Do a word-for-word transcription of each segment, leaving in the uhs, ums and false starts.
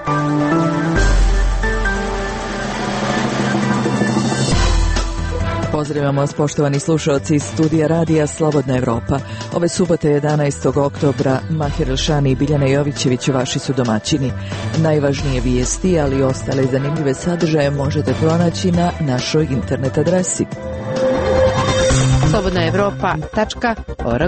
Pozdravljamo vas, poštovani slušalci iz studija radija Slobodna Evropa. Ove subote jedanaestog oktobra Mahir Elšani i Biljana Jovićević vaši su domaćini. Najvažnije vijesti, ali i ostale zanimljive sadržaje možete pronaći na našoj internet adresi slobodna evropa tačka org.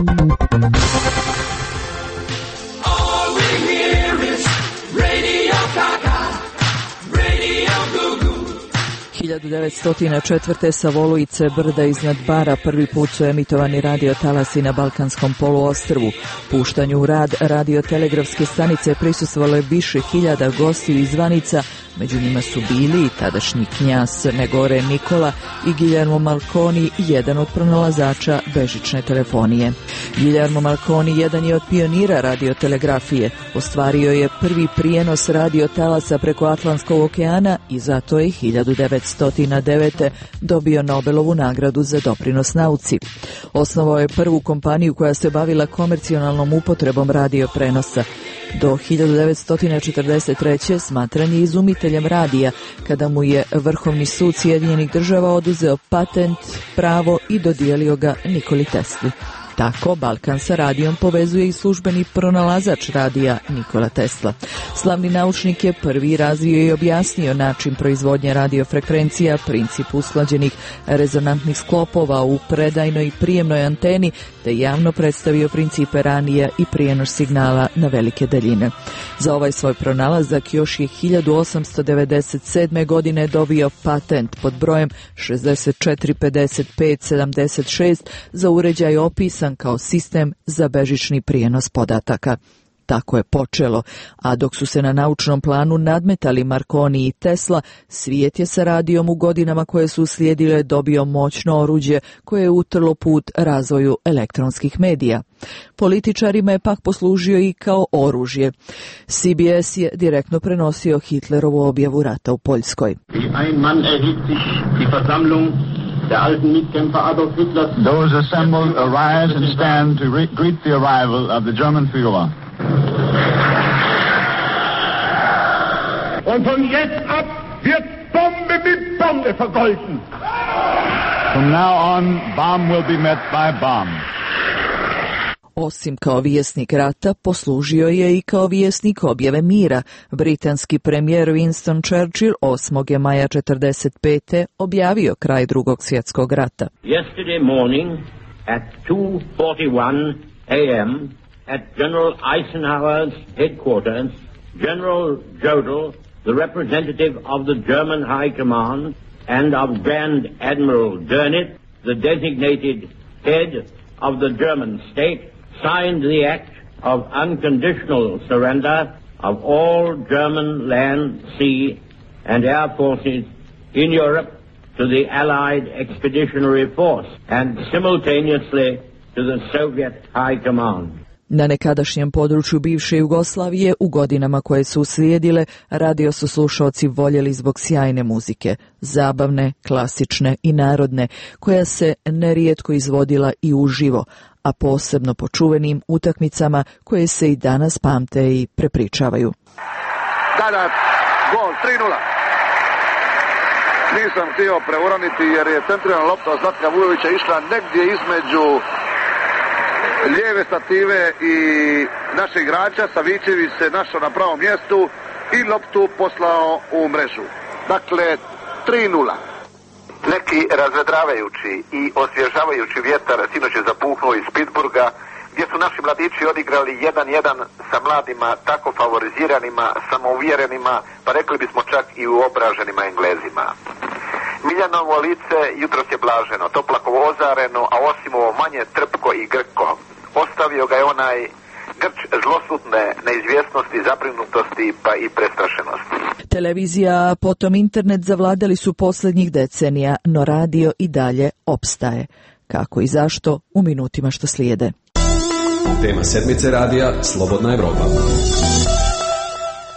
hiljadu devetsto četvrte sa Volujice brda iznad Bara prvi put su emitovani radio talasi na Balkanskom poluostrvu. Puštanju u rad radiotelegrafske stanice prisustvovalo je više hiljada gostiju i zvanica, među njima su bili i tadašnji knjaz Crne Gore Nikola i Guillermo Marconi, jedan od pronalazača bežične telefonije. Guillermo Marconi jedan je od pionira radiotelegrafije, ostvario je prvi prijenos radiotalasa preko Atlantskog okeana i zato je hiljadu devetsto devete. dobio Nobelovu nagradu za doprinos nauci. Osnovao je prvu kompaniju koja se bavila komercionalnom upotrebom radioprenosa. Do hiljadu devetsto četrdeset treće smatran je izumiteljem radija, kada mu je Vrhovni sud Sjedinjenih Država oduzeo patent, pravo i dodijelio ga Nikoli Tesli. Tako Balkan sa radijom povezuje i službeni pronalazač radija Nikola Tesla. Slavni naučnik je prvi razvio i objasnio način proizvodnje radiofrekvencija, princip usklađenih rezonantnih sklopova u predajnoj i prijemnoj anteni, te javno predstavio principe ranija i prijenos signala na velike daljine. Za ovaj svoj pronalazak još je hiljadu osamsto devedeset sedme. godine dobio patent pod brojem šezdeset četiri pedeset pet sedamdeset šest za uređaj opisan kao sistem za bežični prijenos podataka. Tako je počelo, a dok su se na naučnom planu nadmetali Marconi i Tesla, svijet je sa radijom u godinama koje su uslijedile dobio moćno oruđe koje je utrlo put razvoju elektronskih medija. Političarima je pak poslužio i kao oružje. C B S je direktno prenosio Hitlerovu objavu rata u Poljskoj. Those assembled arise and stand to re- greet the arrival of the German Führer. Und von jetzt ab wird Bombe mit Bombe vergolten. From now on, bomb will be met by bomb. Osim kao vjesnik rata, poslužio je i kao vjesnik objave mira. Britanski premijer Winston Churchill osmog maja četrdeset pete objavio kraj Drugog svjetskog rata. Yesterday morning at two forty-one a m at General Eisenhower's headquarters, General Jodl, the representative of the German High Command, and of Grand Admiral Dönitz, the designated head of the German state, signed the act of unconditional surrender of all German land, sea, and air forces in Europe to the Allied Expeditionary Force and simultaneously to the Soviet High Command. Na nekadašnjem području bivše Jugoslavije u godinama koje su uslijedile, radio su slušaoci voljeli zbog sjajne muzike, zabavne, klasične i narodne, koja se nerijetko izvodila i uživo, a posebno po čuvenim utakmicama koje se i danas pamte i prepričavaju. Da, da, gol, tri nula. Nisam htio preuraniti jer je centrirana lopta od Zlatka Vujovića išla negdje između lijeve stative i našeg igrača. Savićević se našao na pravom mjestu i loptu poslao u mrežu. Dakle, tri nula. Neki razvedravajući i osvježavajući vjetar sinoć je zapuhnuo iz Pittsburgha, gdje su naši mladići odigrali jedan jedan sa mladima, tako favoriziranima, samouvjerenima, pa rekli bismo čak i uobraženima Englezima. Miljanovo lice jutros je blaženo, toplako ozareno, a osim ovo manje trpko i grko. Ostavio ga je onaj grč zlosutne neizvjesnosti, zabrinutosti pa i prestrašenosti. Televizija, a potom internet zavladali su posljednjih decenija, no radio i dalje opstaje. Kako i zašto, u minutima što slijede. Tema sedmice radija Slobodna Evropa.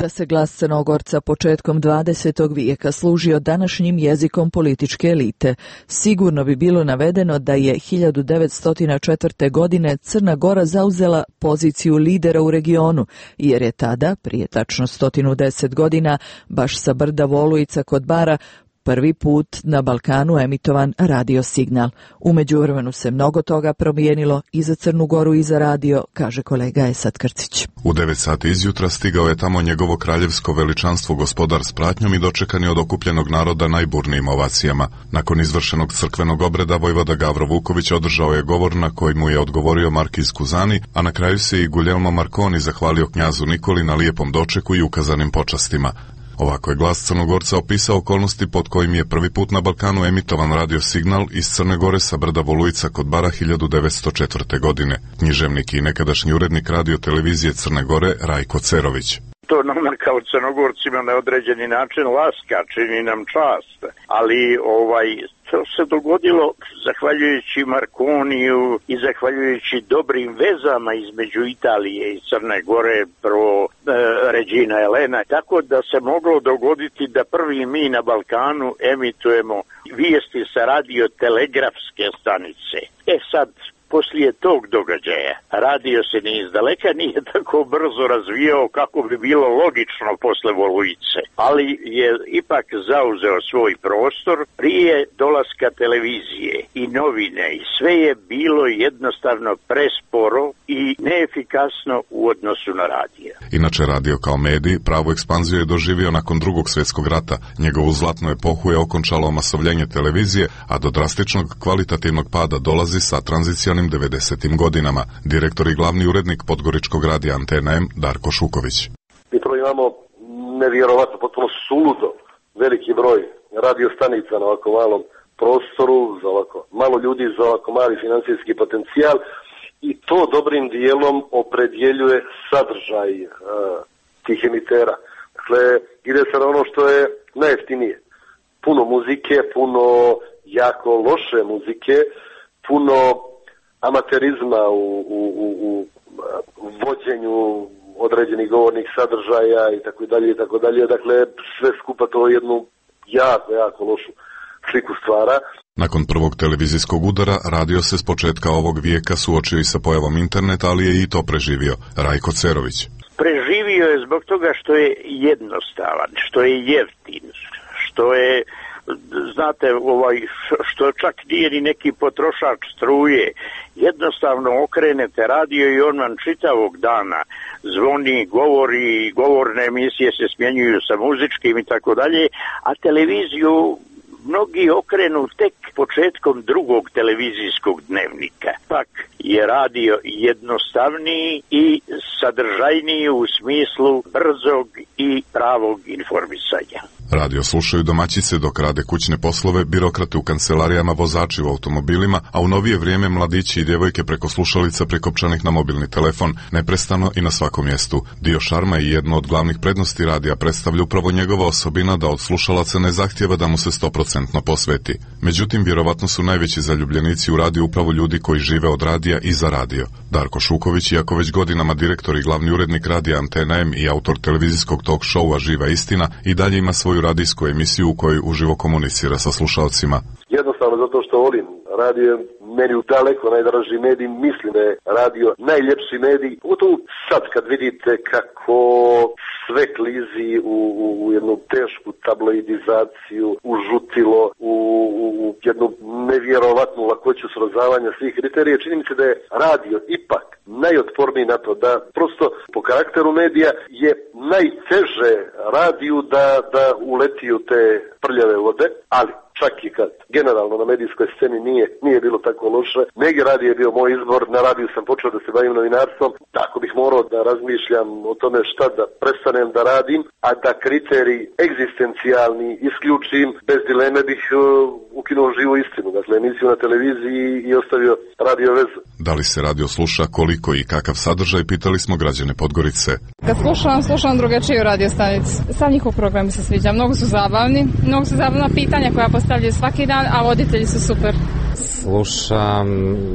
Da se glas Crnogorca početkom dvadesetog vijeka služio današnjim jezikom političke elite, sigurno bi bilo navedeno da je hiljadu devetsto četvrte. godine Crna Gora zauzela poziciju lidera u regionu, jer je tada, prije tačno sto deset godina, baš sa brda Volujica kod Bara, prvi put na Balkanu emitovan radio signal. U međuvremenu se mnogo toga promijenilo i za Crnu Goru i za radio, kaže kolega Esad Krcić. U devet sati izjutra stigao je tamo njegovo kraljevsko veličanstvo gospodar s pratnjom i dočekani od okupljenog naroda najburnijim ovacijama. Nakon izvršenog crkvenog obreda vojvoda Gavro Vuković održao je govor na koji mu je odgovorio markiz Kuzani, a na kraju se i Guglielmo Marconi zahvalio knjazu Nikoli na lijepom dočeku i ukazanim počastima. Ovako je glas Crnogorca opisao okolnosti pod kojim je prvi put na Balkanu emitovan radio signal iz Crne Gore sa brda Volujica kod Bara hiljadu devetsto četvrte. godine. Književnik i nekadašnji urednik radio televizije Crne Gore Rajko Cerović. To nama kao Crnogorcima na određeni način laska, čini nam čast, ali ovaj to se dogodilo zahvaljujući Marconiju i zahvaljujući dobrim vezama između Italije i Crne Gore, prvo e, Regina Elena, tako da se moglo dogoditi da prvi mi na Balkanu emitujemo vijesti sa radiotelegrafske stanice. E sad, poslije tog događaja radio se ni izdaleka nije tako brzo razvijao kako bi bilo logično posle Volujice, ali je ipak zauzeo svoj prostor prije dolaska televizije i novine i sve je bilo jednostavno presporo i neefikasno u odnosu na radio. Inače, radio kao medij pravu ekspanziju je doživio nakon drugog svjetskog rata. Njegovu zlatnu epohu je okončalo omasovljenje televizije, a do drastičnog kvalitativnog pada dolazi sa tranzicijalnim devedesetim godinama. Direktor i glavni urednik podgoričkog radija Antena M Darko Šuković. Mi prvo imamo nevjerovatno, potpuno suludo veliki broj radio stanica na ovako malom prostoru, za ovako malo ljudi, za ovako mali financijski potencijal i to dobrim dijelom opredjeljuje sadržaj uh, tih emitera. Dakle, ide se na ono što je najjeftinije. Puno muzike, puno jako loše muzike, puno amaterizma u, u, u, u vođenju određenih govornih sadržaja i tako dalje i tako dalje. Dakle, sve skupa to jednu jako, jako lošu sliku stvara. Nakon prvog televizijskog udara, radio se s početka ovog vijeka suočio i sa pojavom interneta, ali je i to preživio. Rajko Cerović. Preživio je zbog toga što je jednostavan, što je jeftin, što je, znate, ovaj, što čak nije ni neki potrošač struje. Jednostavno okrenete radio i on vam čitavog dana zvoni, govori, govorne emisije se smjenjuju sa muzičkim i tako dalje, a televiziju mnogi okrenu tek početkom drugog televizijskog dnevnika. Pak je radio jednostavniji i sadržajniji u smislu brzog i pravog informisanja. Radio slušaju domaćice dok rade kućne poslove, birokrate u kancelarijama, vozači u automobilima, a u novije vrijeme mladići i djevojke preko slušalica prekopčanih na mobilni telefon, neprestano i na svakom mjestu. Dio šarma i jedno od glavnih prednosti radija predstavlja upravo njegova osobina da od slušalaca ne zahtjeva da mu se sto posto posveti. Međutim, vjerovatno su najveći zaljubljenici u radiju upravo ljudi koji žive od radija i za radio. Darko Šuković, iako već godinama direktor i glavni urednik radija Antena M i autor televizijskog talk showa Živa istina, i dalje ima svoju radijsku emisiju u kojoj uživo komunicira sa slušalcima. Jednostavno zato što volim radio, meni u daleko najdraži medij, mislim da je radio najljepši medij. Pogotovo sad kad vidite kako sve klizi u, u, u jednu tešku tabloidizaciju, u žutilo, u, u, u jednu nevjerovatnu lakoću srozavanja svih kriterija, čini mi se da je radio ipak najotporniji na to, da prosto po karakteru medija je najteže radiju da, da uleti u te prljave vode, ali čak i kad generalno na medijskoj sceni nije, nije bilo tako loše. Megi radio je bio moj izbor, na radiju sam počeo da se bavim novinarstvom, tako bih morao da razmišljam o tome šta da prestanem da radim, a da kriterij egzistencijalni isključim, bez dileme bih uh, ukinuo živu istinu, dakle emisiju na televiziji i ostavio radio vezu. Da li se radio sluša, koliko i kakav sadržaj, pitali smo građane Podgorice. Kad slušam, slušam drugačiju radio stanicu. Sam njihov program se sviđa, mnogo su zabavni, mnogo su zabavna pitanja koja postavljaju svaki dan, a voditelji su super. Slušam,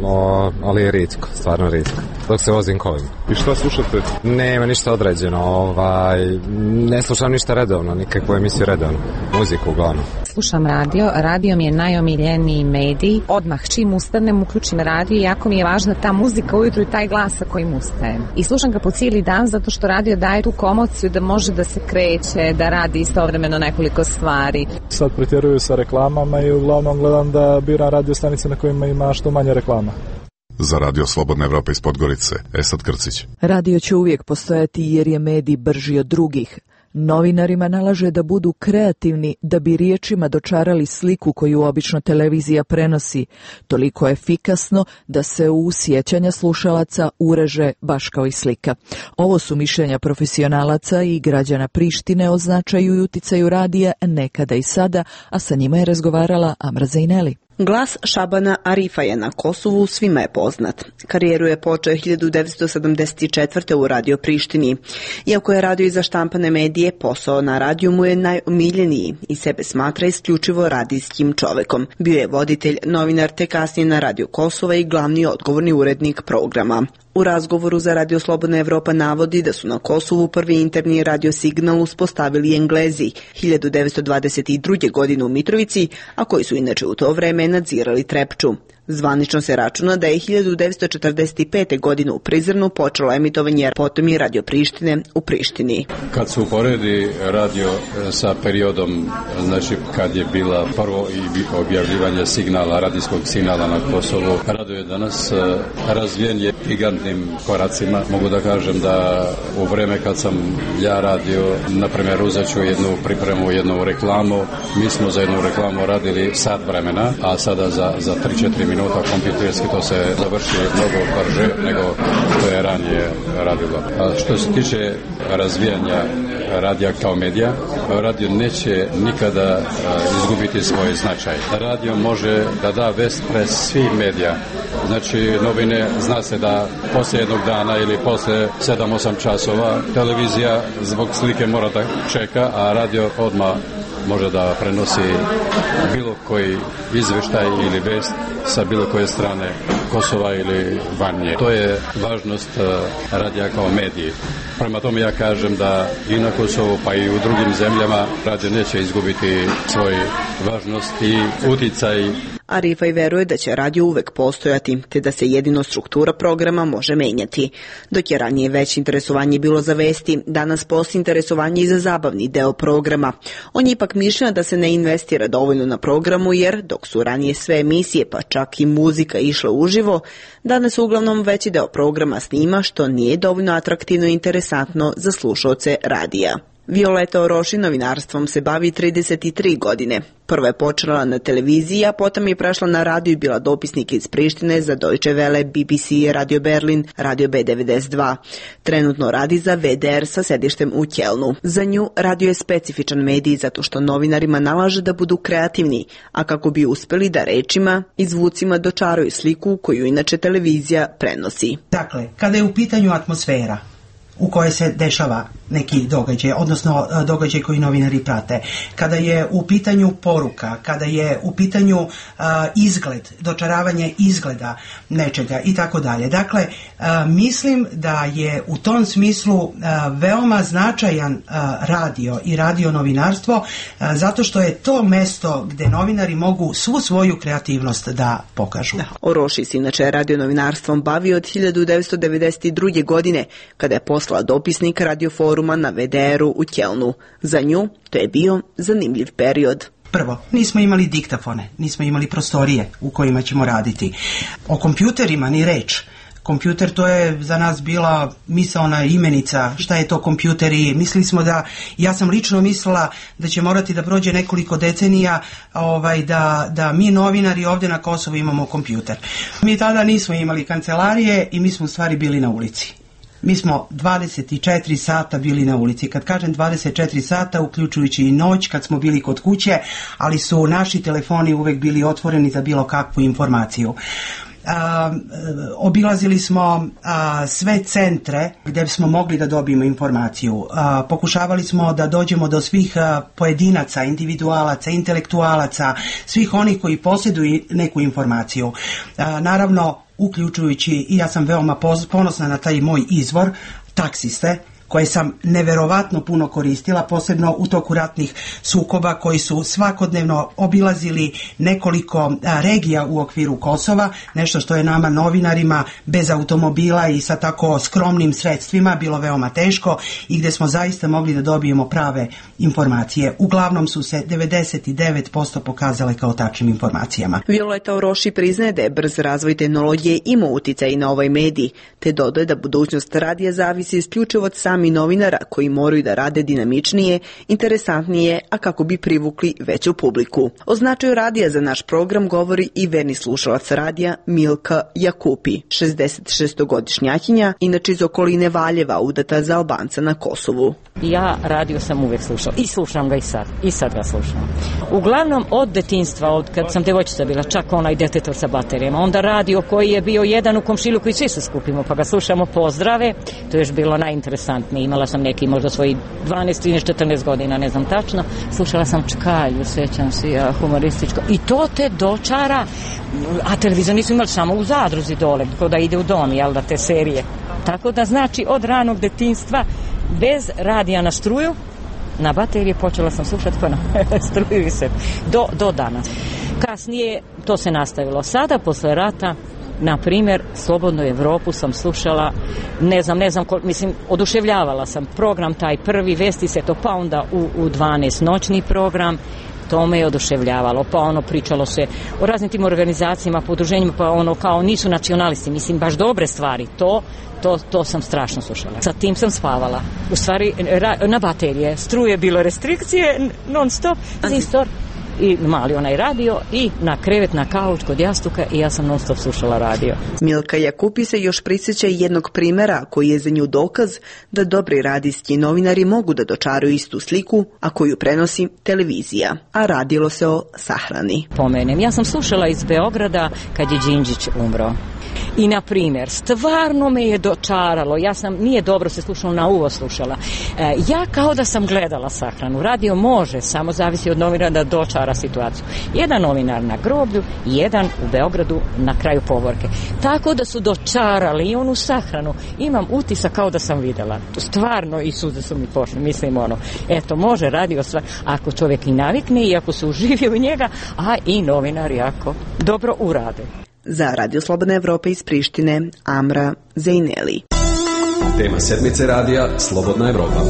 o, ali rijetko, stvarno rijetko. Dok se vozim kolima. I šta slušate? Nema ništa određeno, ovaj, ne slušam ništa redovno, nikakvu emisiju redovno. Muziku uglavnom. Slušam radio, radio mi je najomiljeniji medij. Odmah čim ustanem, uključim radio i jako mi je važna ta muzika ujutru i taj glas sa kojim ustajem. I slušam ga po cijeli dan zato što radio daje tu komociju da može da se kreće, da radi istovremeno nekoliko stvari. Sad pretjeruju sa reklamama i uglavnom gledam da biram radio stanice na kojima ima što manje reklama. Za Radio Slobodna Evropa iz Podgorice, Esad Krcić. Radio će uvijek postojati jer je medij brži od drugih. Novinarima nalaže da budu kreativni da bi riječima dočarali sliku koju obično televizija prenosi, toliko efikasno da se u sjećanja slušalaca ureže baš kao i slika. Ovo su mišljenja profesionalaca i građana Prištine o značaju i uticaju radija nekada i sada, a sa njima je razgovarala Amra Zejneli. Glas Šabana Arifa je na Kosovu svima je poznat. Karijeru je počeo hiljadu devetsto sedamdeset četvrte. u Radio Prištini. Iako je radio i za štampane medije, posao na radiju mu je najomiljeniji i sebe smatra isključivo radijskim čovekom. Bio je voditelj, novinar te kasnije na Radio Kosova i glavni odgovorni urednik programa. U razgovoru za Radio Slobodna Evropa navodi da su na Kosovu prvi interni radio signal uspostavili Englezi hiljadu devetsto dvadeset druge. godine u Mitrovici, a koji su inače u to vreme nadzirali Trepču. Zvanično se računa da je hiljadu devetsto četrdeset pete. godine u Prizrenu počelo emitovanje, potom i Radio Prištine u Prištini. Kad se uporedi radio sa periodom, znači kad je bila prvo i objavljivanje signala, radijskog signala na Kosovu, radio je danas razvijen je gigantnim koracima. Mogu da kažem da u vreme kad sam ja radio, na primjer uzet ću jednu pripremu, jednu reklamu, mi smo za jednu reklamu radili sat vremena, a sada za, za tri četiri minuta kompjuterski to se završi mnogo brže nego što je ranije radilo. A što se tiče razvijanja radija kao medija, radio neće nikada izgubiti svoj značaj. Radio može da da vest pre svih medija. Znači novine, zna se da poslije jednog dana ili poslije sedam osam časova televizija zbog slike mora da čeka, a radio odmah može da prenosi bilo koji izveštaj ili vest sa bilo koje strane Kosova ili van nje. To je važnost radija kao mediji. Prema tome ja kažem da i na Kosovu pa i u drugim zemljama radio neće izgubiti svoj važnost i uticaj. Arifa i veruje da će radio uvek postojati, te da se jedino struktura programa može menjati. Dok je ranije već interesovanje bilo za vesti, danas postoji interesovanje i za zabavni deo programa. On je ipak mišljen da se ne investira dovoljno na programu, jer dok su ranije sve emisije, pa čak i muzika išla uživo, danas uglavnom veći deo programa snima, što nije dovoljno atraktivno i interesantno za slušaoce radija. Violeta Oroši novinarstvom se bavi trideset tri godine. Prvo je počela na televiziji, a potom je prešla na radio i bila dopisnik iz Prištine za Deutsche Welle, B B C, Radio Berlin, Radio B devedeset dva. Trenutno radi za V D R sa sedištem u Kjelnu. Za nju radio je specifičan medij zato što novinarima nalaže da budu kreativni, a kako bi uspeli da rečima i zvucima dočaraju sliku koju inače televizija prenosi. Dakle, kada je u pitanju atmosfera u kojoj se dešava neki događaj, odnosno događaj koji novinari prate. Kada je u pitanju poruka, kada je u pitanju uh, izgled, dočaravanje izgleda nečega i tako dalje. Dakle, uh, mislim da je u tom smislu uh, veoma značajan uh, radio i radio novinarstvo uh, zato što je to mesto gde novinari mogu svu svoju kreativnost da pokažu. Da. Oroši se inače radio novinarstvom bavi od hiljadu devetsto devedeset druge. godine kada je poslala dopisnik Radio Foruma na V D R-u u Kjelnu. Za nju to je bio zanimljiv period. Prvo, nismo imali diktafone, nismo imali prostorije u kojima ćemo raditi. O kompjuterima ni reč. Kompjuter, to je za nas bila misaona imenica, šta je to kompjuter, i mislili smo da, ja sam lično mislila da će morati da prođe nekoliko decenija ovaj, da, da mi novinari ovdje na Kosovu imamo kompjuter. Mi tada nismo imali kancelarije i mi smo u stvari bili na ulici. Mi smo dvadeset četiri sata bili na ulici. Kad kažem dvadeset četiri sata, uključujući i noć kad smo bili kod kuće, ali su naši telefoni uvek bili otvoreni za bilo kakvu informaciju. A, obilazili smo a, sve centre gdje smo mogli da dobijemo informaciju. A, pokušavali smo da dođemo do svih a, pojedinaca, individualaca, intelektualaca, svih onih koji posjeduju neku informaciju. A, naravno, uključujući, i ja sam veoma ponosna na taj moj izvor, taksiste, koje sam neverovatno puno koristila, posebno u toku ratnih sukoba koji su svakodnevno obilazili nekoliko a, regija u okviru Kosova, nešto što je nama novinarima bez automobila i sa tako skromnim sredstvima bilo veoma teško i gdje smo zaista mogli da dobijemo prave informacije. Uglavnom su se devedeset devet posto pokazale kao tačnim informacijama. Violeta Oroši priznaje da je brz razvoj tehnologije imao uticaj na ovaj medij, te dodaje da budućnost radija zavisi isključivo od samih i novinara koji moraju da rade dinamičnije, interesantnije, a kako bi privukli veću publiku. O značaju radija za naš program govori i verni slušalac radija Milka Jakupi, šezdesetšestogodišnjakinja, inače iz okoline Valjeva, udata za Albanca na Kosovu. Ja radio sam uvijek slušao i slušam ga i sad, i sad ga slušam. Uglavnom od detinjstva, od kad sam devojčica bila, čak onaj detektor sa baterijama, onda radio koji je bio jedan u komšiluku i svi se skupimo pa ga slušamo, pozdrave, to je još bilo najinteresantnije. Imala sam neki možda svoji dvanaest, trinaest, četrnaest godina, ne znam tačno, slušala sam Čkalju, sećam se ja, humorističko, i to te dočara, a televizor nisu imali samo u Zadruzi dole, ko da ide u dom, jel da, te serije. Tako da znači od ranog detinjstva bez radija na struju, na baterije počela sam slušati pa na struju i se do, do danas. Kasnije to se nastavilo. Sada, posle rata, na primjer, Slobodnu Evropu sam slušala, ne znam, ne znam, mislim, oduševljavala sam program taj prvi, Vesti se to, pa onda u, u dvanaest noćni program, to me je oduševljavalo, pa ono pričalo se o raznim tim organizacijama, podruženjima, pa ono kao nisu nacionalisti, mislim, baš dobre stvari, to, to, to sam strašno slušala. Sa tim sam spavala, u stvari na baterije, struje bilo restrikcije, non stop, zistor, i mali onaj radio i na krevet, na kauč kod jastuka i ja sam non stop slušala radio. Milka Jakupi se još prisjeća jednog primjera koji je za nju dokaz da dobri radijski novinari mogu da dočaraju istu sliku, a koju prenosi televizija. A radilo se o sahrani. Pomenem, ja sam slušala iz Beograda kad je Đinđić umro. I, na primjer, stvarno me je dočaralo, ja sam, nije dobro se slušalo, na uvo slušala. E, ja kao da sam gledala sahranu. Radio može, samo zavisi od novinara da dočara situaciju. Jedan novinar na groblju, jedan u Beogradu na kraju povorke. Tako da su dočarali i onu sahranu. Imam utisak kao da sam videla. Stvarno, i suze su mi pošle, mislim ono. Eto, može radio stvar, ako čovjek i navikne i ako se uživi u njega, a i novinari ako dobro urade. Za Radio Slobodna Evropa iz Prištine, Amra Zejneli. Tema sedmice radija Slobodna Evropa.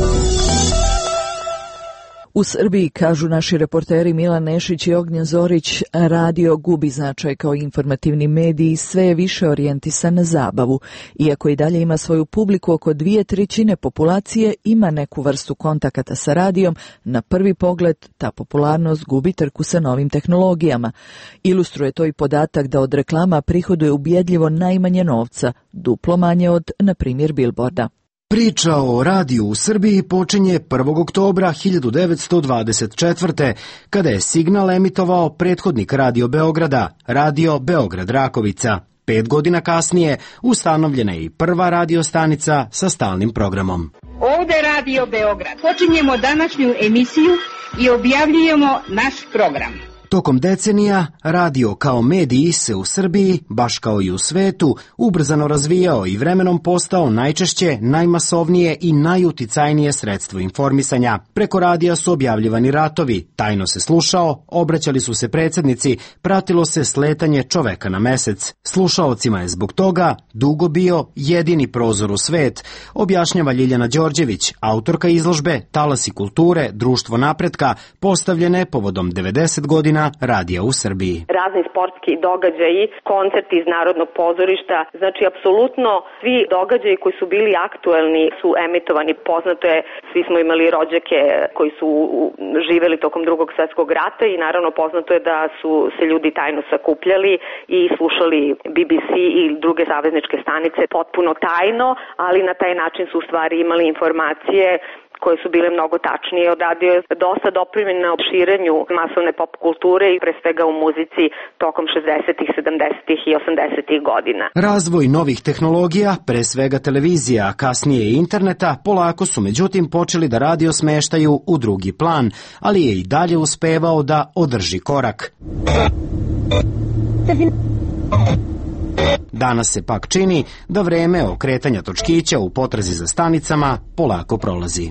U Srbiji, kažu naši reporteri Milan Nešić i Ognjen Zorić, radio gubi značaj kao informativni medij i sve je više orijentisan na zabavu. Iako i dalje ima svoju publiku, oko dvije trećine populacije ima neku vrstu kontakata sa radijom, na prvi pogled ta popularnost gubi trku sa novim tehnologijama. Ilustruje to i podatak da od reklama prihoduje ubjedljivo najmanje novca, duplo manje od, na primjer, bilborda. Priča o radiju u Srbiji počinje prvog oktobra hiljadu devetsto dvadeset četvrte. kada je Signal emitovao prethodnik Radio Beograda, Radio Beograd Rakovica. Pet godina kasnije ustanovljena je i prva radio stanica sa stalnim programom. Ovde Radio Beograd. Počinjemo današnju emisiju i objavljujemo naš program. Tokom decenija, radio kao medij se u Srbiji, baš kao i u svetu, ubrzano razvijao i vremenom postao najčešće, najmasovnije i najuticajnije sredstvo informisanja. Preko radija su objavljivani ratovi, tajno se slušao, obraćali su se predsjednici, pratilo se sletanje čoveka na mesec. Slušaocima je zbog toga dugo bio jedini prozor u svet, objašnjava Ljiljana Đorđević, autorka izložbe Talasi kulture, društvo napretka, postavljene povodom devedeset godina radija u Srbiji. Razni sportski događaji, koncerti iz Narodnog pozorišta, znači apsolutno svi događaji koji su bili aktuelni su emitovani. Poznato je, svi smo imali rođake koji su živeli tokom Drugog svjetskog rata i naravno poznato je da su se ljudi tajno sakupljali i slušali B B C i druge savezničke stanice potpuno tajno, ali na taj način su u stvari imali informacije koje su bile mnogo tačnije. Radio je dosta doprimen na širenju masovne pop kulture i pre svega u muzici tokom šezdesetih, sedamdesetih i osamdesetih godina. Razvoj novih tehnologija, pre svega televizija, a kasnije i interneta, polako su međutim počeli da radio smeštaju u drugi plan, ali je i dalje uspevao da održi korak. Danas se pak čini da vreme okretanja točkića u potrazi za stanicama polako prolazi.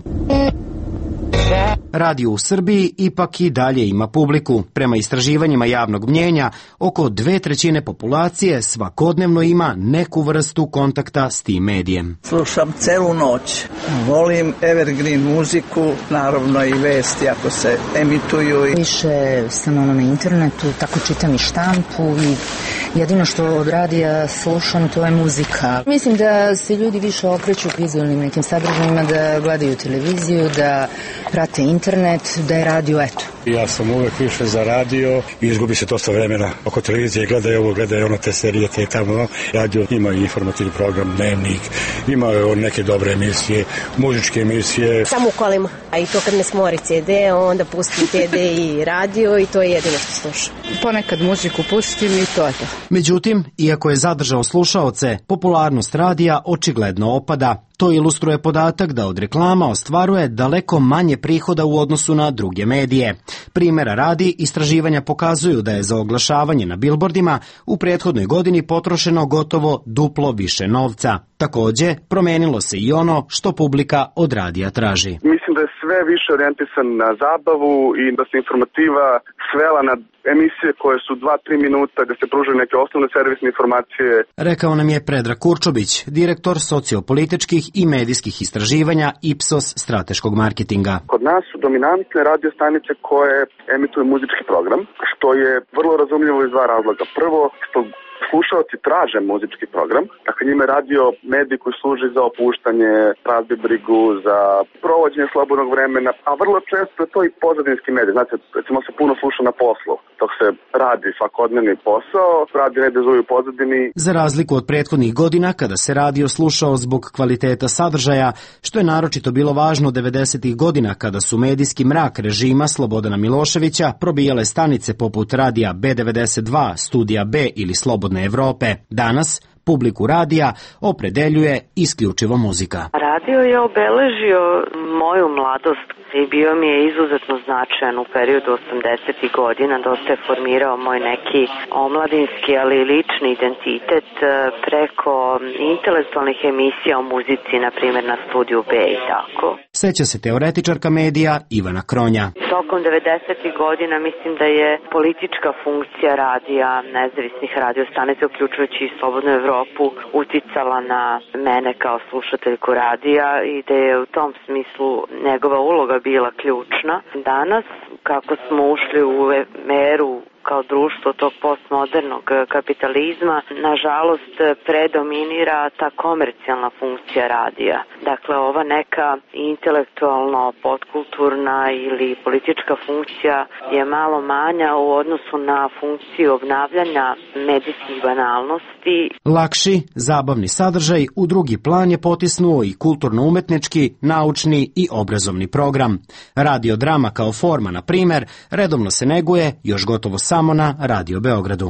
Radio u Srbiji ipak i dalje ima publiku. Prema istraživanjima javnog mnjenja, oko dve trećine populacije svakodnevno ima neku vrstu kontakta s tim medijem. Slušam celu noć. Volim evergreen muziku, naravno i vesti ako se emituju. Više sam ono na internetu, tako čitam i štampu i jedino što od radija slušam to je muzika. Mislim da se ljudi više okreću k vizualnim nekim sadržajima, da gledaju televiziju, da prate internet, da je radio eto. Ja sam uvek više za radio i izgubi se dosta vremena oko televizije, gledaju ovo, gledaju ono, te serije, te tamo. Radio ima i informativni program, dnevnik, ima neke dobre emisije, muzičke emisije. Samo u kolima, a i to kad me smori ce de, onda pustim ce de i radio i to je jedino što slušam. Ponekad muziku pustim i to je to. Međutim, iako je zadržao slušaoce, popularnost radija očigledno opada. To ilustruje podatak da od reklama ostvaruje daleko manje prihoda u odnosu na druge medije. Primera radi, istraživanja pokazuju da je za oglašavanje na bilbordima u prethodnoj godini potrošeno gotovo duplo više novca. Takođe, promenilo se i ono što publika od radija traži. Mislim da je sve više orijentisan na zabavu i da se informativa svela na emisije koje su dva do tri minuta gde se pružaju neke osnovne servisne informacije. Rekao nam je Predrag Kurčović, direktor sociopolitičkih i medijskih istraživanja Ipsos strateškog marketinga. Kod nas su dominantne radio stanice koje emituju muzički program, što je vrlo razumljivo iz dva razloga. Prvo, što slušalci traže muzički program, dakle njima je radio medij koji služi za opuštanje, razbibrigu, za provođenje slobodnog vremena, a vrlo često je to i pozadinski medij. Znate, recimo se puno sluša na poslu, dok se radi svakodnevni posao, radi ne dezuju u pozadini. Za razliku od prethodnih godina, kada se radio slušao zbog kvaliteta sadržaja, što je naročito bilo važno devedesetih godina, kada su medijski mrak režima Slobodana Miloševića probijale stanice poput radija be devedeset dva, Studija B ili Slobodne Evrope. Danas publiku radija opredeljuje isključivo muzika. Radio je obeležio moju mladost i bio mi je izuzetno značajan u periodu osamdesetih godina. Dosta je formirao moj neki omladinski, ali i lični identitet preko intelektualnih emisija o muzici, na primjer na Studiju B i tako. Seća se teoretičarka medija Ivana Kronja. Tokom devedesetih godina mislim da je politička funkcija radija, nezavisnih radiostanica, uključujući i Slobodnu Evropu, uticala na mene kao slušateljku radija i da je u tom smislu njegova uloga bila ključna. Danas, kako smo ušli u eru kao društvo tog postmodernog kapitalizma, nažalost predominira ta komercijalna funkcija radija. Dakle, ova neka intelektualno podkulturna ili politička funkcija je malo manja u odnosu na funkciju obnavljanja medijskih banalnosti. Lakši, zabavni sadržaj u drugi plan je potisnuo i kulturno-umetnički, naučni i obrazovni program. Radiodrama kao forma, na primer, redovno se neguje još gotovo samo na Radio Beogradu.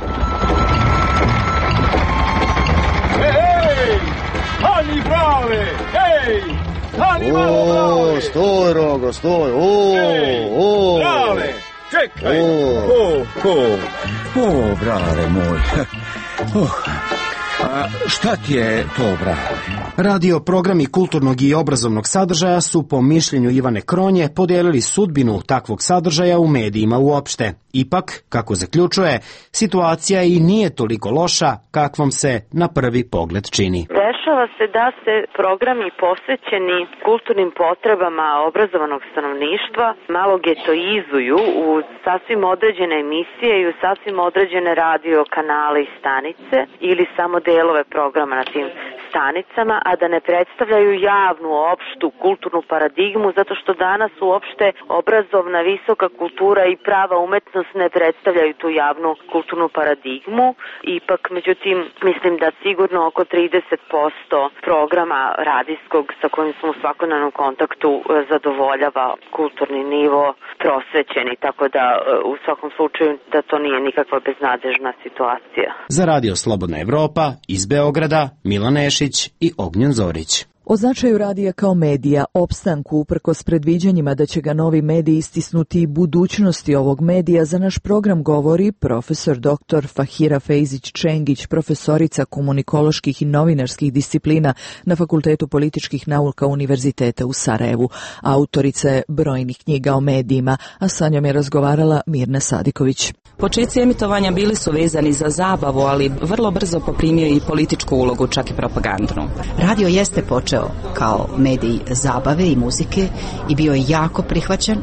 Hej, stani brave, hej, stani malo brave. O, stoj, Rogo, stoj, o, o. Brave, čekaj, o, o, o, brave moj. Oh. A šta ti je to, bravo? Radio programi kulturnog i obrazovnog sadržaja su, po mišljenju Ivane Kronje, podijelili sudbinu takvog sadržaja u medijima uopšte. Ipak, kako zaključuje, situacija i nije toliko loša kakvom se na prvi pogled čini. Dešava se da se programi posvećeni kulturnim potrebama obrazovanog stanovništva malo getoizuju u sasvim određene emisije i u sasvim određene radio kanale i stanice ili samo delove programa na tim stanicama, a da ne predstavljaju javnu, opštu, kulturnu paradigmu, zato što danas uopšte obrazovna, visoka kultura i prava umetnost ne predstavljaju tu javnu kulturnu paradigmu. Ipak, međutim, mislim da sigurno oko trideset posto programa radijskog sa kojim smo u svakodnevnom kontaktu zadovoljava kulturni nivo, prosvećeni, tako da u svakom slučaju da to nije nikakva beznadežna situacija. Za Radio Slobodna Evropa iz Beograda Milan Nešić i Ognjen Zorić. O značaju radija kao medija, opstanku uprkos predviđanjima da će ga novi mediji istisnuti i budućnosti ovog medija, za naš program govori profesor doktor Fahira Fejzić-Čengić, profesorica komunikoloških i novinarskih disciplina na Fakultetu političkih nauka Univerziteta u Sarajevu, autorica je brojnih knjiga o medijima, a sa njom je razgovarala Mirna Sadiković. Početci emitovanja bili su vezani za zabavu, ali vrlo brzo poprimio i političku ulogu, čak i propagandnu. Radio jeste počeo kao medij zabave i muzike i bio je jako prihvaćen.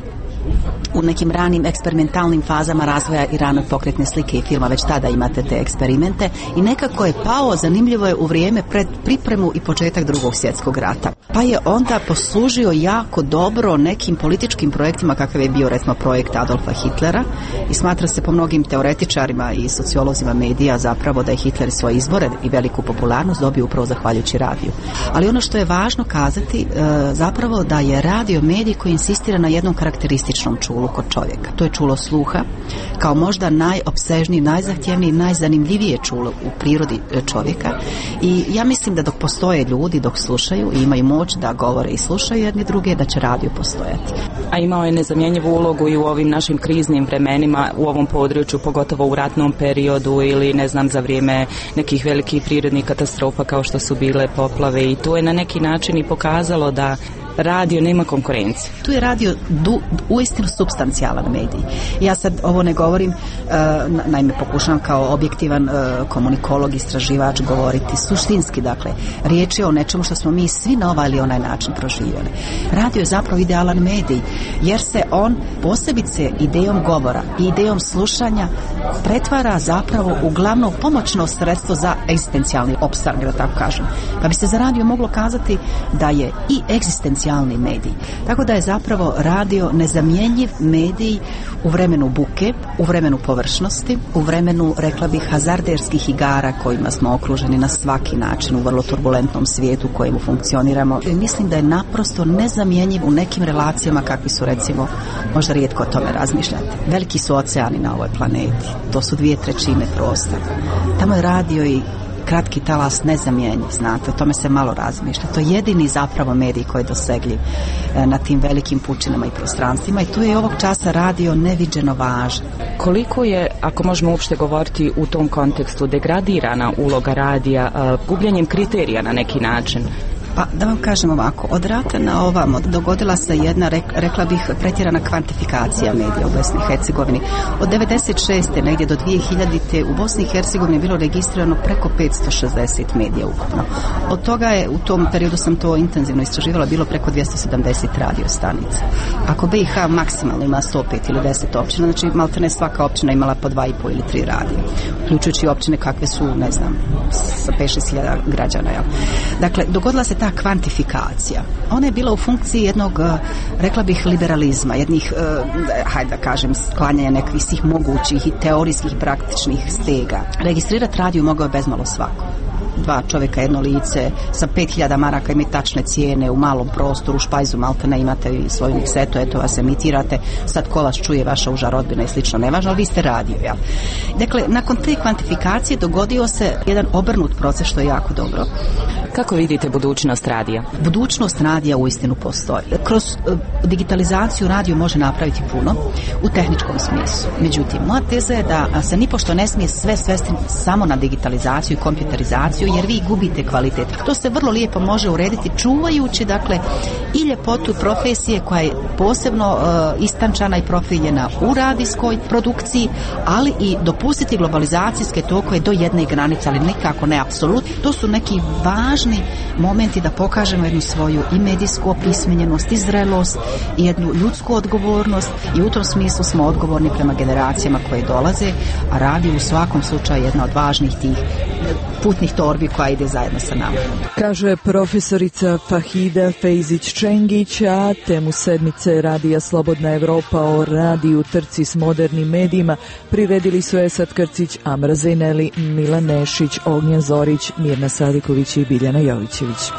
U nekim ranim eksperimentalnim fazama razvoja i ranog pokretne slike i filma, već tada imate te eksperimente, i nekako je pao, zanimljivo je, u vrijeme pred pripremu i početak Drugog svjetskog rata. Pa je onda poslužio jako dobro nekim političkim projektima, kakav je bio recimo projekt Adolfa Hitlera, i smatra se po mnogim teoretičarima i sociolozima medija zapravo da je Hitler svoje izbore i veliku popularnost dobio upravo zahvaljujući radiju. Ali ono što je važno kazati, zapravo da je radio medij koji insistira na jednom karakterističnom čulu kod čovjeka. To je čulo sluha, kao možda najopsežniji, najzahtjevniji, najzanimljivije čulo u prirodi čovjeka, i ja mislim da dok postoje ljudi, dok slušaju i imaju moć da govore i slušaju jedni druge, da će radio postojati. A imao je nezamjenjivu ulogu i u ovim našim kriznim vremenima, u ovom području, pogotovo u ratnom periodu ili ne znam za vrijeme nekih velikih prirodnih katastrofa kao što su bile poplave, i to je na neki način i pokazalo da radio nema konkurencije. Tu je radio du, uistinu supstancijalan medij. Ja sad ovo ne govorim, uh, naime pokušavam kao objektivan uh, komunikolog, istraživač govoriti suštinski, dakle, riječ je o nečemu što smo mi svi na ovaj ili onaj način proživjeli. Radio je zapravo idealan medij, jer se on posebice idejom govora i idejom slušanja pretvara zapravo u glavno pomoćno sredstvo za egzistencijalni opstanak, da tako kažem. Pa bi se za radio moglo kazati da je i egzistencijalni medij. Tako da je zapravo radio nezamjenjiv medij u vremenu buke, u vremenu površnosti, u vremenu, rekla bih, hazarderskih igara kojima smo okruženi na svaki način u vrlo turbulentnom svijetu u kojemu funkcioniramo. I mislim da je naprosto nezamjenjiv u nekim relacijama kakvi su, recimo, možda rijetko o tome razmišljate. Veliki su oceani na ovoj planeti. To su dvije trećine prostora. Tamo je radio i kratki talas nezamjenjiv, znate, o tome se malo razmišlja. To je jedini zapravo medij koji je dosegljiv e, na tim velikim pučinama i prostranstvima, i tu je ovog časa radio neviđeno važan. Koliko je, ako možemo uopšte govoriti u tom kontekstu, degradirana uloga radija, a, gubljenjem kriterija na neki način? Pa da vam kažem ovako, od rata na ovamo dogodila se jedna, rekla bih, pretjerana kvantifikacija medija u Bosni i Hercegovini. Od devedeset šeste negdje do dvije hiljadite u Bosni i Hercegovini je bilo registrirano preko petsto šezdeset medija ukupno. Od toga je, u tom periodu sam to intenzivno istraživala, bilo preko dvjesto sedamdeset radio stanica. Ako B i H maksimalno ima sto pet ili deset općina, znači maltene svaka općina imala po dva i po ili tri radija, uključujući općine kakve su, ne znam, sa pet šest hiljada građana. Ja. Dakle, dogodila se ta kvantifikacija. Ona je bila u funkciji jednog, rekla bih, liberalizma, jednih, hajde da kažem, sklanjanja nekih svih mogućih i teorijskih praktičnih stega. Registrirati radio mogao je bezmalo svako. Dva čovjeka, jedno lice, sa pet hiljada maraka imaju tačne cijene u malom prostoru, u špajzu maltene imate i svoju miksetu, eto vas emitirate, sad ko vas čuje, vaša uža rodbina i slično, nevažno, ali vi ste radio, jel? Dakle, nakon te kvantifikacije dogodio se jedan obrnut proces, što je jako dobro. Kako vidite budućnost radija? Budućnost radija uistinu postoji. Kroz uh, digitalizaciju radio može napraviti puno u tehničkom smislu. Međutim, moja teza je da se nipošto ne smije sve svesti samo na digitalizaciju i kompjuterizaciju, jer vi gubite kvalitet. To se vrlo lijepo može urediti čuvajući, dakle, i ljepotu profesije koja je posebno uh, istančana i profiljena u radijskoj produkciji, ali i dopustiti globalizacijske tokove do jedne granice, ali nikako ne apsolutno. To su neki važni momenti da pokažemo jednu svoju i medijsku opismenjenost, i zrelost, i jednu ljudsku odgovornost, i u tom smislu smo odgovorni prema generacijama koje dolaze, a radio u svakom slučaju jedna od važnih tih putnih torbi koja ide zajedno sa nama. Kaže profesorica Fahida Fejzić-Čengić, a temu sedmice Radija Slobodna Evropa o radiju trci s modernim medijima priredili su Esad Krcić, Amra Zejneli, Milan Nešić, Ognjen Zorić, Mirna Sadiković i Biljana Jovićević.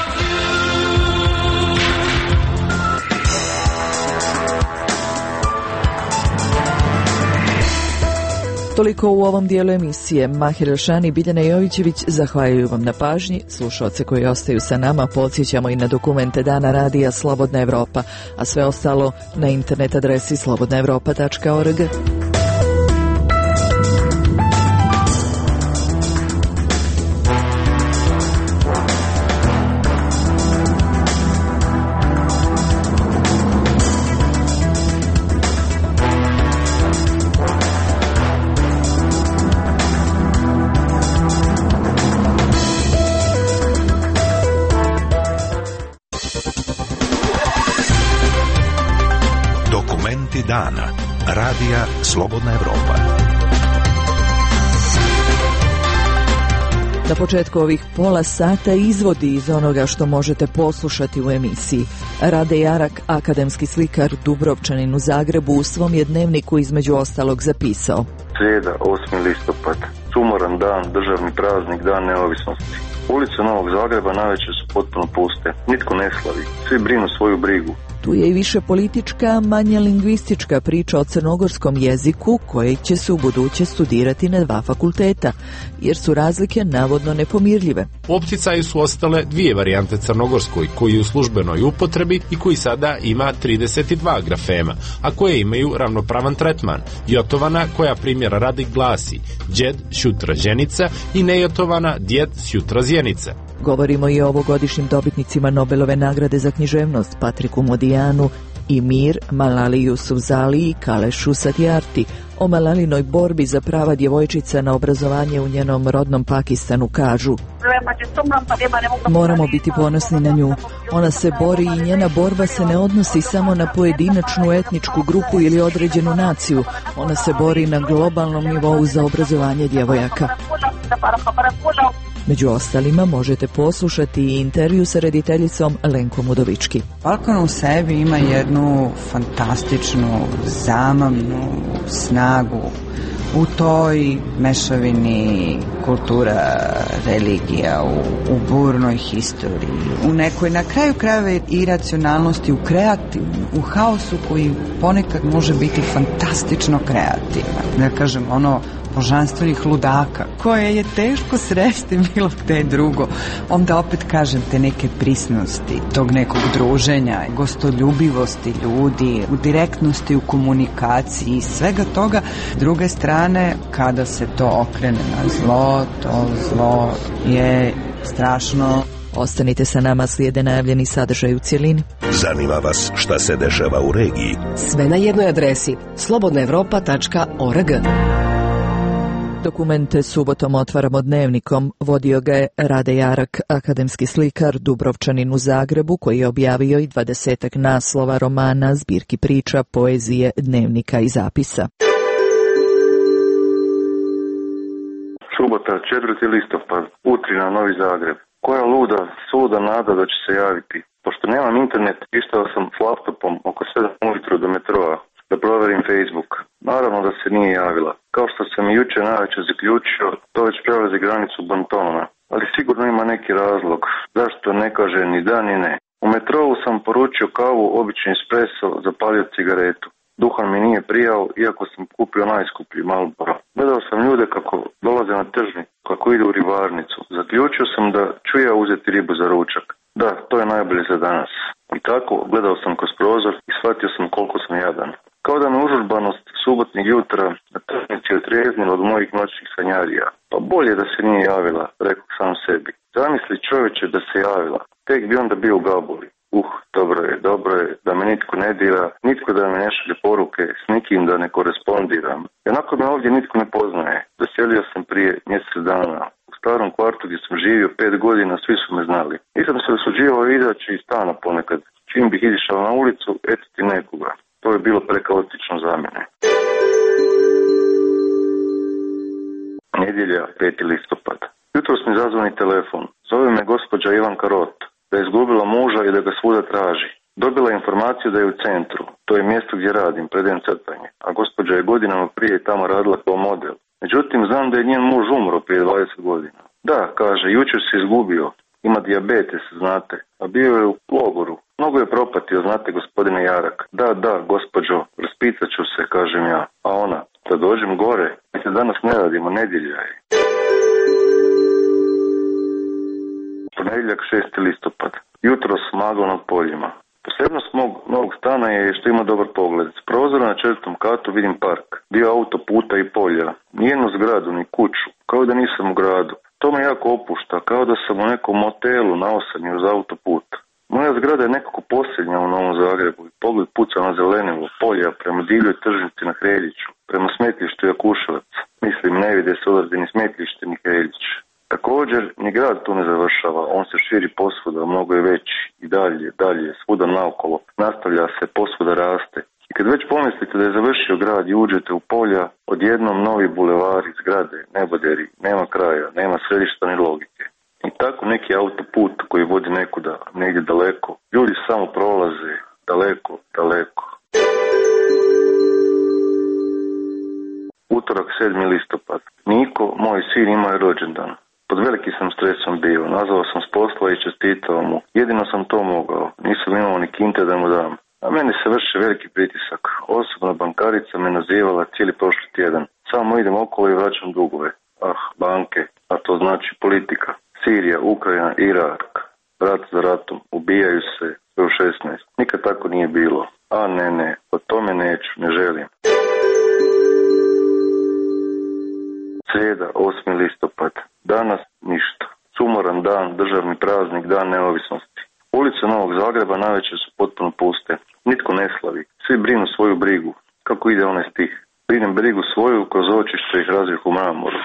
Toliko u ovom dijelu emisije. Mahir Elšan i Biljana Jovićević zahvaljuju vam na pažnji. Slušalce koji ostaju sa nama podsjećamo i na dokumente Dana radija Slobodna Evropa, a sve ostalo na internet adresi slobodna evropa tačka org. Dana radija Slobodna Evropa. Na početku ovih pola sata izvodi iz onoga što možete poslušati u emisiji. Rade Jarak, akademski slikar, Dubrovčanin u Zagrebu, u svom je dnevniku između ostalog zapisao: Srijeda, osmi listopad, sumoran dan, državni praznik, dan neovisnosti. Ulice Novog Zagreba navečer su potpuno puste. Nitko ne slavi, svi brinu svoju brigu. Tu je i više politička, manje lingvistička priča o crnogorskom jeziku koji će se u buduće studirati na dva fakulteta, jer su razlike navodno nepomirljive. U opticaju su ostale dvije varijante crnogorskoj, koji je u službenoj upotrebi i koji sada ima trideset dva grafema, a koje imaju ravnopravan tretman. Jotovana, koja primjera radi glasi djed šutra ženica i nejotovana djed šutra zjenica. Govorimo i o ovogodišnjim dobitnicima Nobelove nagrade za književnost Patriku Modijanu i Mir, Malali Jusufzali i Kalešu Satjarti. O Malalinoj borbi za prava djevojčica na obrazovanje u njenom rodnom Pakistanu kažu: moramo biti ponosni na nju. Ona se bori i njena borba se ne odnosi samo na pojedinačnu etničku grupu ili određenu naciju. Ona se bori na globalnom nivou za obrazovanje djevojaka. Među ostalima možete poslušati i intervju sa rediteljicom Lenkom Udovički. Balkan u sebi ima jednu fantastičnu, zamavnu snagu u toj mešavini kultura, religija, u, u burnoj historiji, u nekoj na kraju krajeva iracionalnosti, u kreativnom, u haosu koji ponekad može biti fantastično kreativan. Da kažem, ono božanstvenih ludaka, koje je teško sresti bilo gde drugo. Onda opet kažem te neke prisnosti, tog nekog druženja, gostoljubivosti ljudi, u direktnosti, u komunikaciji, svega toga. S druge strane, kada se to okrene na zlo, to zlo je strašno. Ostanite sa nama, slijede najavljeni sadržaj u cjelini. Zanima vas šta se dešava u regiji? Sve na jednoj adresi slobodna evropa tačka org. Dokumente subotom otvaramo dnevnikom. Vodio ga je Rade Jarak, akademski slikar, Dubrovčanin u Zagrebu, koji je objavio i dvadesetak naslova romana, zbirki priča, poezije, dnevnika i zapisa. Subota, četvrti listopad, Utrina, Novi Zagreb. Koja luda, suluda nada da će se javiti. Pošto nemam internet, išao sam s laptopom oko sedam ujutro do metroa da proverim Facebook. Naravno da se nije javila. Kao što sam i jučer navečer zaključio, to već prelazi granicu Bantona. Ali sigurno ima neki razlog. Zašto ne kaže ni da ni ne. U metrovu sam poručio kavu, obični espresso, zapalio cigaretu. Duhan mi nije prijao, iako sam kupio najskuplji Marlboro. Gledao sam ljude kako dolaze na tržnicu, kako idu u ribarnicu. Zaključio sam da ću ja uzeti ribu za ručak. Da, to je najbolje za danas. I tako gledao sam kroz prozor i shvatio sam koliko sam jadan. Kao da me užurbanost subotnjeg jutra na tržnici otrijeznila od mojih noćnih sanjarija. Pa bolje da se nije javila, rekao sam sebi. Zamisli čovječe da se javila, tek bi onda bio u gabuli. Uh, dobro je, dobro je, da me nitko ne dira, nitko da me ne šalje poruke, s nikim da ne korespondiram. I onako me ovdje nitko ne poznaje. Doselio sam prije mjesec dana. U starom kvartu gdje sam živio pet godina, svi su me znali. Nisam se usuđivao izaći iz stana ponekad. Čim bih izišao na ulicu, eto ti nekoga. To je bilo prekaotično za mene. Nedjelja, peti listopad. Jutro mi zazvoni telefon. Zove me gospođa Ivanka Rot, da je izgubila muža i da ga svuda traži. Dobila je informaciju da je u centru, to je mjesto gdje radim, predajem crtanje, a gospođa je godinama prije tamo radila kao model. Međutim, znam da je njen muž umro prije dvadeset godina. Da, kaže, jučer se izgubio, ima dijabetes, znate, a bio je u logoru. Mnogo je propatio, znate, gospodine Jarak. Da, da, gospođo, raspitat ću se, kažem ja. A ona, da dođem gore, mi se danas ne radimo, nedjelja je. Ponedjeljak šesti listopad. Jutro s maglo nad poljima. Posebnost mog novog stana je što ima dobar pogled. S prozora na četvrtom katu vidim park, dio autoputa i polja. Nijednu zgradu, ni kuću, kao da nisam u gradu. To me jako opušta, kao da sam u nekom motelu na osadnju uz autoput. Moja zgrada je nekako posljednja u Novom Zagrebu i pogled puca na zelenivu, polja, prema divljoj tržnici na Hreljiću, prema smetlištu Jakuševac. Mislim, ne vide se odlazi ni smetlište ni Hreljić. Također, ni grad tu ne završava, on se širi posvuda, mnogo je veći i dalje, dalje, svuda naokolo, nastavlja se, posvuda raste. I kad već pomislite da je završio grad i uđete u polja, odjednom novi bulevari, zgrade, neboderi, nema kraja, nema središta ni logike. I tako neki autoput koji vodi nekuda, negdje daleko, ljudi samo prolaze, daleko, daleko. Utorak sedmi listopad. Niko, moj sin, imao je rođendan. Pod velikim sam stresom bio, nazvao sam s posla i čestitao mu. Jedino sam to mogao, nisam imao ni kinte da mu dam. A meni se vrši veliki pritisak. Osobna bankarica me nazivala cijeli prošli tjedan. Samo idem okolo i vraćam dugove. Ah, banke, a to znači politika. Sirija, Ukrajina, Irak, rat za ratom, ubijaju se, sve u šesnaest. Nikad tako nije bilo. A ne, ne, o tome neću, ne želim. Srijeda, osmi listopad. Danas ništa. Sumoran dan, državni praznik, dan neovisnosti. Ulice Novog Zagreba navečer su potpuno puste. Nitko ne slavi. Svi brinu svoju brigu. Kako ide onaj stih? Brinem brigu svoju kroz oči što ih razvih u mramoru.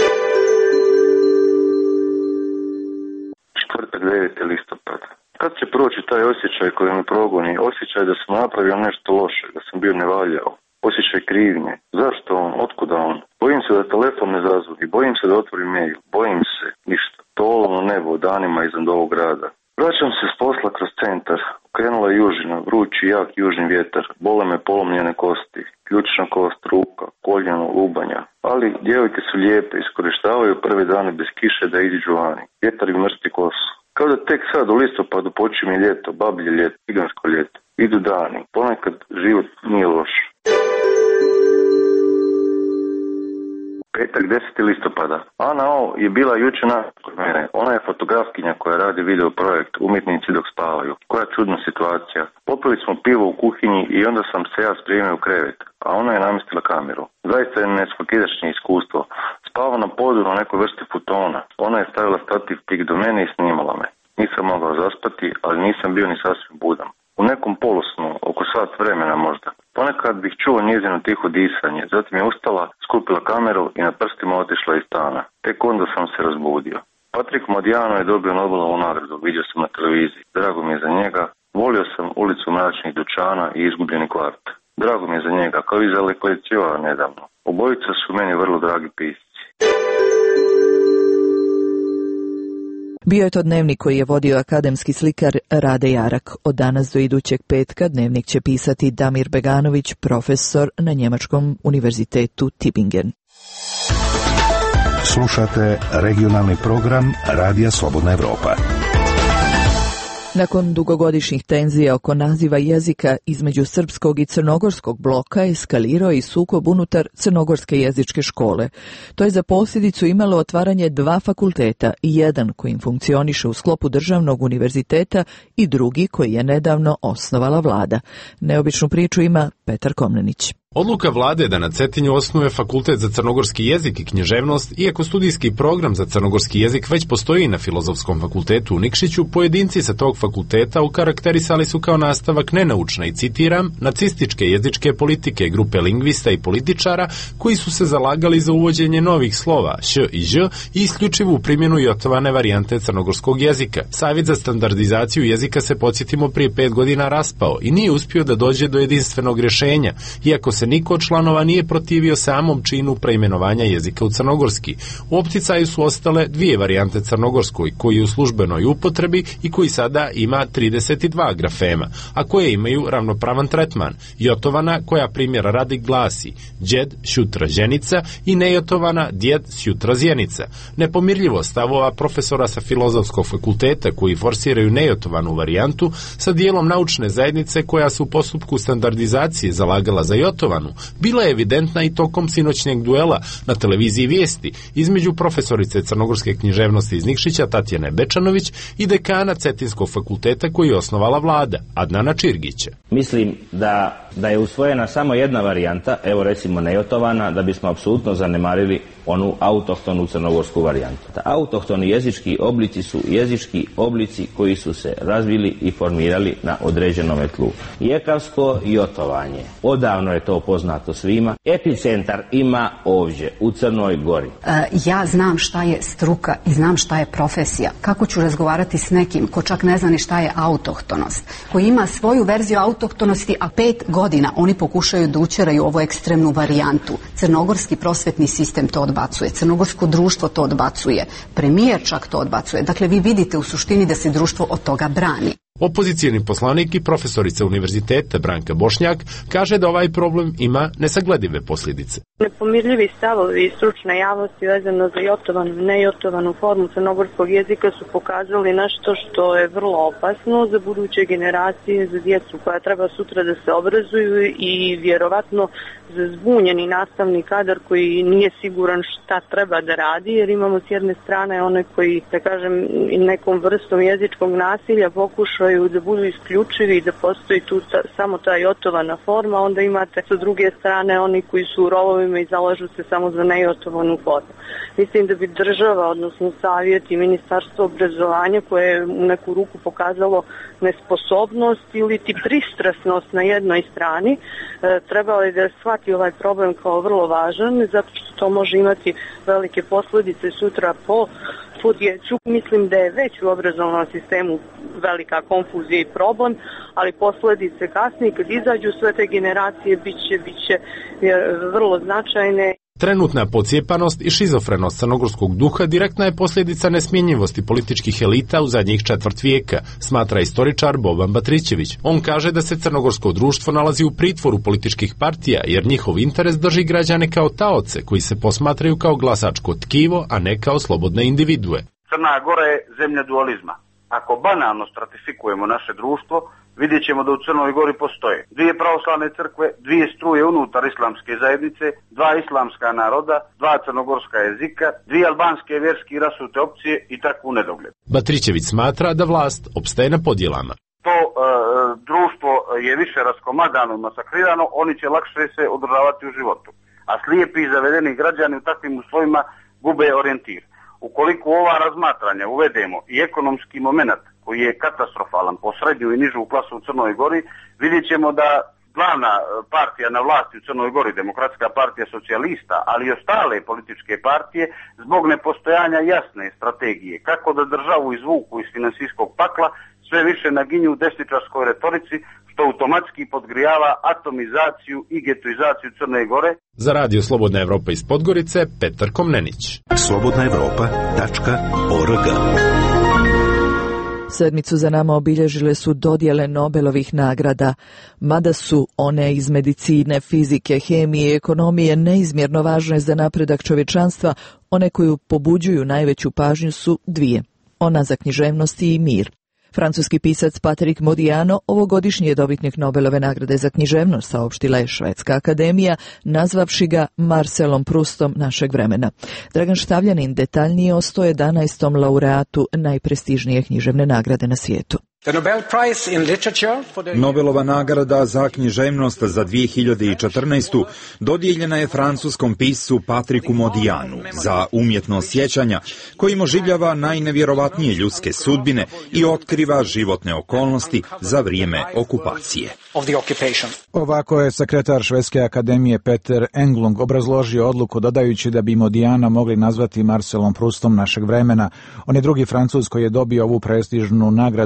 Četvrtak, deveti listopad. Kad će proći taj osjećaj koji me progoni? Osjećaj da sam napravio nešto loše, da sam bio nevaljao. Osjećaj krivnje. Zašto on? Otkuda on? Bojim se da telefon ne zazvoni, bojim se da otvorim mail, bojim se ništa. To olovno nebo danima iznad ovog grada. Vraćam se s posla kroz centar. Krenula je južina, vrući jak južni vjetar. Bole me polomljene kosti, ključna kost, ruka, koljeno, lubanja. Ali djevojke su lijepe, iskorištavaju prve dane bez kiše da iđu vani. Vjetar im mrsti kosu. Kao da tek sad u listopadu počinje ljeto, bablje ljeto, cigansko ljeto. Idu dani, ponekad život nije loš. Petak, deseti listopada. Ana O je bila jučer na kod mene. Ona je fotografkinja koja radi video projekt Umjetnici dok spavaju. Koja čudna situacija. Popili smo pivo u kuhinji i onda sam se ja spremio u krevet, a ona je namjestila kameru. Zaista je nesvakidašnje iskustvo. Spava na podu na nekoj vrsti futona. Ona je stavila stativ tik do mene i snimala me. Nisam mogao zaspati, ali nisam bio ni sasvim budan. U nekom polusnu, oko sat vremena možda. Ponekad bih čuo njezino tiho disanje, zatim je ustala, skupila kameru i na prstima otišla iz stana. Tek onda sam se razbudio. Patrik Modiano je dobio Nobelovu nagradu, vidio sam na televiziji. Drago mi je za njega. Volio sam ulicu mračnih dućana i izgubljeni kvart. Drago mi je za njega, kao i za Leklecijova nedavno. Obojica su meni vrlo dragi pisci. Bio je to dnevnik koji je vodio akademski slikar Rade Jarak. Od danas do idućeg petka dnevnik će pisati Damir Beganović, profesor na Njemačkom univerzitetu Tübingen. Slušate regionalni program Radija Slobodna Evropa. Nakon dugogodišnjih tenzija oko naziva jezika između srpskog i crnogorskog bloka eskalirao i sukob unutar Crnogorske jezičke škole. To je za posljedicu imalo otvaranje dva fakulteta, jedan kojim funkcioniše u sklopu državnog univerziteta i drugi koji je nedavno osnovala vlada. Neobičnu priču ima Petar Komnenić. Odluka vlade da na Cetinju osnuje fakultet za crnogorski jezik i književnost, iako studijski program za crnogorski jezik već postoji na Filozofskom fakultetu u Nikšiću, pojedinci sa tog fakulteta ukarakterisali su kao nastavak nenaučne i, citiram, nacističke jezičke politike grupe lingvista i političara koji su se zalagali za uvođenje novih slova š i ž i isključivu primjenu jotovane varijante crnogorskog jezika. Savjet za standardizaciju jezika se, podsjetimo, prije pet godina raspao i nije uspio da dođe do jedinstvenog rješenja, iako se se niko od članova nije protivio samom činu preimenovanja jezika u crnogorski. U opticaju su ostale dvije varijante crnogorskoj, koji je u službenoj upotrebi i koji sada ima trideset dva grafema, a koje imaju ravnopravan tretman. Jotovana, koja primjera radi glasi djed šutra ženica i nejotovana djed šutra zjenica. Nepomirljivo stavova profesora sa Filozofskog fakulteta koji forsiraju nejotovanu varijantu sa dijelom naučne zajednice koja se u postupku standardizacije zalagala za jotovanu, bila je evidentna i tokom sinoćnjeg duela na televiziji Vijesti između profesorice crnogorske književnosti iz Nikšića Tatjane Bečanović i dekana Cetinskog fakulteta koji je osnovala vlada, Adnana Čirgića. Mislim da, da je usvojena samo jedna varijanta, evo recimo nejotovana, da bismo apsolutno zanemarili onu autohtonu crnogorsku varijantu. Ta autohtoni jezički oblici su jezički oblici koji su se razvili i formirali na određenom tlu. Jekavsko jotovanje, odavno je to poznato svima, epicentar ima ovdje, u Crnoj Gori. E, ja znam šta je struka i znam šta je profesija. Kako ću razgovarati s nekim ko čak ne zna ni šta je autohtonost, koji ima svoju verziju autohtonosti, a pet godina oni pokušaju da učeraju ovu ekstremnu varijantu. Crnogorski prosvetni sistem to odbacuje, crnogorsko društvo to odbacuje, premijer čak to odbacuje. Dakle, vi vidite u suštini da se društvo od toga brani. Opozicijni poslanik i profesorica univerziteta Branka Bošnjak kaže da ovaj problem ima nesagledive posljedice. Nepomirljivi stavovi stručne javnosti vezano za jotovanu i nejotovanu formu crnogorskog jezika su pokazali nešto što je vrlo opasno za buduće generacije, za djecu koja treba sutra da se obrazuju i vjerovatno za zbunjeni nastavni kadar koji nije siguran šta treba da radi, jer imamo s jedne strane one koji, da kažem, nekom vrstom jezičkog nasilja pokušaju da budu isključivi i da postoji tu ta, samo ta jotovana forma, onda imate sa druge strane oni koji su u rovovima i zalažu se samo za nejotovanu formu. Mislim da bi država, odnosno savjet i ministarstvo obrazovanja, koje je u neku ruku pokazalo nesposobnost ili ti pristrasnost na jednoj strani, e, trebalo je da shvati ovaj problem kao vrlo važan, zato što to može imati velike posljedice sutra po po djecu. Mislim da je već u obrazovnom sistemu velika konfuzija i problem, ali posljedice kasnije kad izađu sve te generacije bit će, bit će vrlo značajne. Trenutna pocijepanost i šizofrenost crnogorskog duha direktna je posljedica nesmjenjivosti političkih elita u zadnjih četvrt vijeka, smatra istoričar Boban Batrićević. On kaže da se crnogorsko društvo nalazi u pritvoru političkih partija, jer njihov interes drži građane kao taoce koji se posmatraju kao glasačko tkivo, a ne kao slobodne individue. Crna Gora je zemlja dualizma. Ako banalno stratifikujemo naše društvo, vidjet ćemo da u Crnoj Gori postoje dvije pravoslavne crkve, dvije struje unutar islamske zajednice, dva islamska naroda, dva crnogorska jezika, dvije albanske vjerske i rasute opcije i tako u nedogled. Batrićević smatra da vlast opstaje na podjelama. To e, društvo je više raskomadano i masakrirano, oni će lakše se održavati u životu. A slijepi i zavedeni građani u takvim uslovima gube orijentir. Ukoliko ova razmatranja uvedemo i ekonomski moment koji je katastrofalan po srednju i nižu klasu u Crnoj Gori, vidjet ćemo da glavna partija na vlasti u Crnoj Gori, Demokratska partija socijalista, ali i ostale političke partije, zbog nepostojanja jasne strategije kako da državu izvuku iz finansijskog pakla, sve više naginju u desničarskoj retorici, što automatski podgrijava atomizaciju i getoizaciju Crne Gore. Za radio Slobodna Evropa iz Podgorice, Petar Komnenić. slobodna evropa tačka org. Sedmicu za nama obilježile su dodjele Nobelovih nagrada. Mada su one iz medicine, fizike, hemije i ekonomije neizmjerno važne za napredak čovječanstva, one koju pobuđuju najveću pažnju su dvije. Ona za književnost i mir. Francuski pisac Patrick Modiano ovogodišnji je dobitnik Nobelove nagrade za književnost, saopštila je Švedska akademija, nazvavši ga Marcelom Proustom našeg vremena. Dragan Štavljanin detaljnije o sto jedanaestom laureatu najprestižnije književne nagrade na svijetu. Nobelova nagrada za književnost za dvije hiljade četrnaestu dodijeljena je francuskom piscu Patricku Modianu za umjetnost sjećanja, kojim oživljava najnevjerovatnije ljudske sudbine i otkriva životne okolnosti za vrijeme okupacije. Ovako je sekretar Švedske akademije Peter Englund obrazložio odluku, dodajući da bi Modijana mogli nazvati Marcelom Proustom našeg vremena. On je drugi Francuz koji je dobio ovu prestižnu nagradu vrednu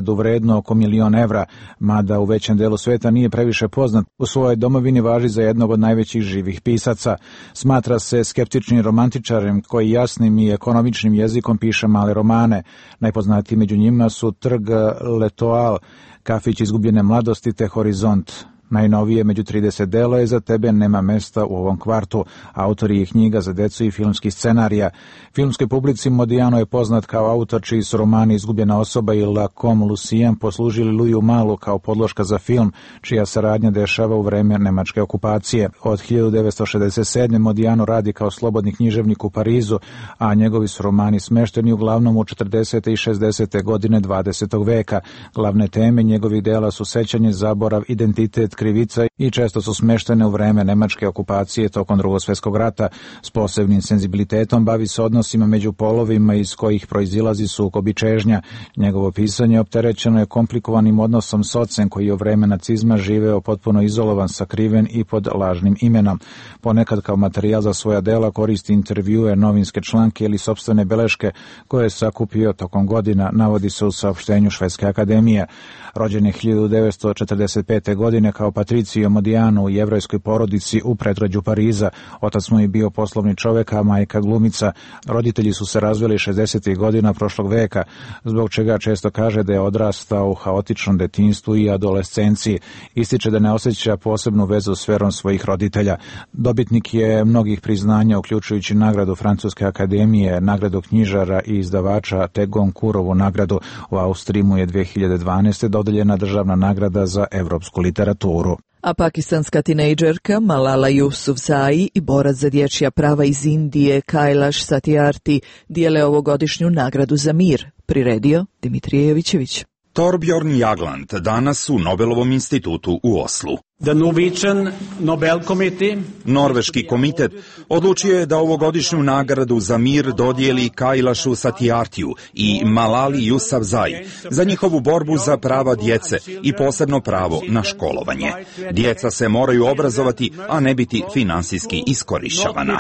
vredno oko milion evra, mada u većem delu sveta nije previše poznat. U svojoj domovini važi za jednog od najvećih živih pisaca. Smatra se skeptičnim romantičarem koji jasnim i ekonomičnim jezikom piše male romane. Najpoznatiji među njima su Trg Letoal, Kafić izgubljene mladosti te Horizont. Najnovije među trideset dela je Za tebe nema mesta u ovom kvartu. Autor je knjiga za decu i filmskih scenarija. Filmskoj publici Modiano je poznat kao autor čiji su romani Izgubljena osoba i La Comme Lucien poslužili Luju Malu kao podloška za film, čija saradnja dešava u vreme nemačke okupacije. Od hiljadu devetsto šezdeset sedme. Modiano radi kao slobodni književnik u Parizu, a njegovi su romani smešteni uglavnom u četrdesete i šezdesete godine dvadesetog veka. Glavne teme njegovih dela su sećanje, zaborav, identitet, krivica i često su smeštene u vreme nemačke okupacije tokom Drugog svjetskog rata. S posebnim senzibilitetom bavi se odnosima među polovima iz kojih proizilazi sukob i čežnja. Njegovo pisanje opterećeno je komplikovanim odnosom s ocem koji je u vreme nacizma živeo potpuno izolovan, sakriven i pod lažnim imenom. Ponekad kao materijal za svoja dela koristi intervjue, novinske članke ili sopstvene beleške koje je sakupio tokom godina, navodi se u saopštenju Švedske akademije. Rođen je hiljadu devetsto četrdeset pete. godine kao Patricio Modiano u jevrejskoj porodici u predgrađu Pariza. Otac mu je bio poslovni čovek, a majka glumica. Roditelji su se razveli šezdesetih godina prošlog veka, zbog čega često kaže da je odrastao u haotičnom detinjstvu i adolescenciji. Ističe da ne osjeća posebnu vezu s verom svojih roditelja. Dobitnik je mnogih priznanja, uključujući nagradu Francuske akademije, nagradu knjižara i izdavača te Goncourtovu nagradu. U Austriji mu je dve hiljade dvanaeste. dodeljena državna nagrada za evropsku literaturu. A pakistanska tinejdžerka Malala Yousafzai i borac za dječja prava iz Indije Kailash Satyarthi dijele ovogodišnju nagradu za mir, priredio Dimitrije Jovićević. Torbjorn Jagland danas u Nobelovom institutu u Oslu. The Norwegian Nobel Committee. Norveški komitet odlučio je da ovogodišnju nagradu za mir dodijeli Kailashu Satyarthiju i Malali Yousafzai za njihovu borbu za prava djece i posebno pravo na školovanje. Djeca se moraju obrazovati, a ne biti finansijski iskorišćavana.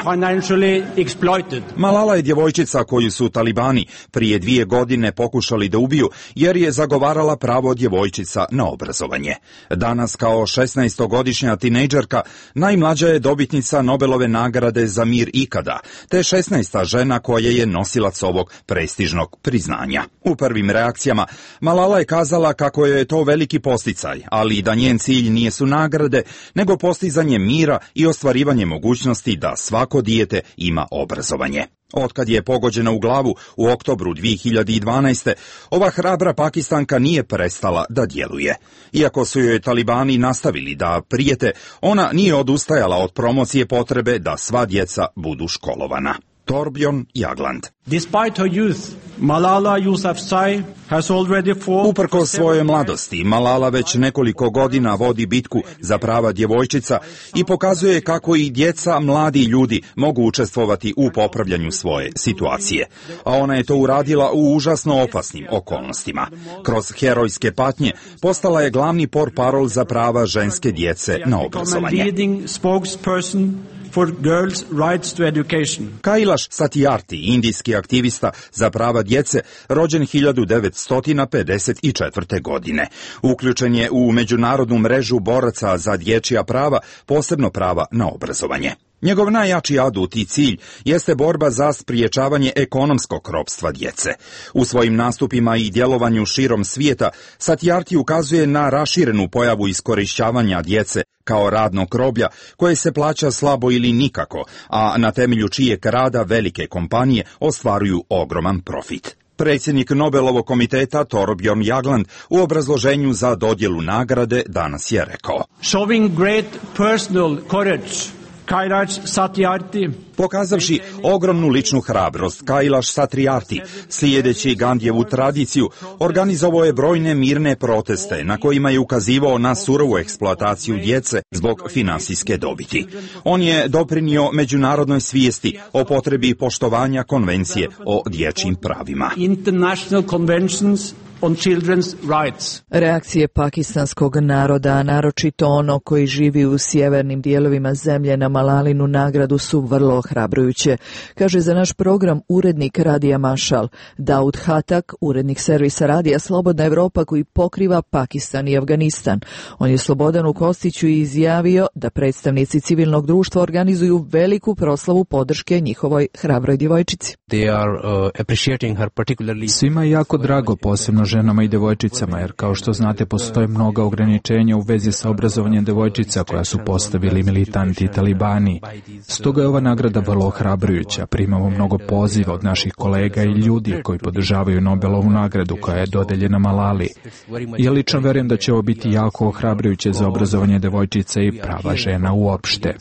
Malala je djevojčica koju su talibani prije dvije godine pokušali da ubiju jer je zagovarala pravo djevojčica na obrazovanje. Danas kao šesnaestogodišnja tinejdžerka najmlađa je dobitnica Nobelove nagrade za mir ikada, te šesnaesta žena koja je nosilac ovog prestižnog priznanja. U prvim reakcijama Malala je kazala kako je to veliki posticaj, ali da njen cilj nije su nagrade, nego postizanje mira i ostvarivanje mogućnosti da svako dijete ima obrazovanje. Otkad je pogođena u glavu u oktobru dvije hiljade dvanaeste. ova hrabra Pakistanka nije prestala da djeluje. Iako su joj talibani nastavili da prijete, ona nije odustajala od promocije potrebe da sva djeca budu školovana. Torbjorn Jagland. Despite her youth, Malala Yousafzai has already fought. Uprko svojoj mladosti, Malala već nekoliko godina vodi bitku za prava djevojčica i pokazuje kako i djeca, mladi ljudi mogu učestvovati u popravljanju svoje situacije. A ona je to uradila u užasno opasnim okolnostima. Kroz herojske patnje postala je glavni portparol za prava ženske djece na obrazovanje. For girls' rights to education. Kailash Satyarthi, indijski aktivista za prava djece, rođen hiljadu devetsto pedeset četvrte. godine. Uključen je u međunarodnu mrežu boraca za dječja prava, posebno prava na obrazovanje. Njegov najjači adut i cilj jeste borba za spriječavanje ekonomskog ropstva djece. U svojim nastupima i djelovanju širom svijeta, Satyarthi ukazuje na raširenu pojavu iskorišćavanja djece kao radnog roblja koje se plaća slabo ili nikako, a na temelju čijeg rada velike kompanije ostvaruju ogroman profit. Predsjednik Nobelovog komiteta Torbjorn Jagland u obrazloženju za dodjelu nagrade danas je rekao: Showing great personal courage, Kailash Satyarthi, pokazavši ogromnu ličnu hrabrost, Kailash Satyarthi, slijedeći Gandhijevu tradiciju, organizovao je brojne mirne proteste na kojima je ukazivao na surovu eksploataciju djece zbog finansijske dobiti. On je doprinio međunarodnoj svijesti o potrebi poštovanja konvencije o dječjim pravima. International conventions on children's rights. Reakcije pakistanskog naroda, naročito ono koji živi u sjevernim dijelovima zemlje, na Malalinu nagradu su vrlo ohrabrujuće, kaže za naš program urednik Radija Mašal, Daud Hatak, urednik servisa Radija Slobodna Evropa koji pokriva Pakistan i Afganistan. On je Slobodanu Kostiću izjavio da predstavnici civilnog društva organizuju veliku proslavu podrške njihovoj hrabroj djevojčici. Svima je jako drago, posebno ženama i djevojčicama, jer kao što znate postoje mnoga ograničenja u vezi sa obrazovanjem djevojčica koja su postavili militanti i talibani. Stoga je ova nagrada vrlo ohrabrujuća. Primamo mnogo poziva od naših kolega i ljudi koji podržavaju Nobelovu nagradu koja je dodeljena Malali. Ja lično verujem da će ovo biti jako ohrabrujuće za obrazovanje djevojčica i prava žena uopšte.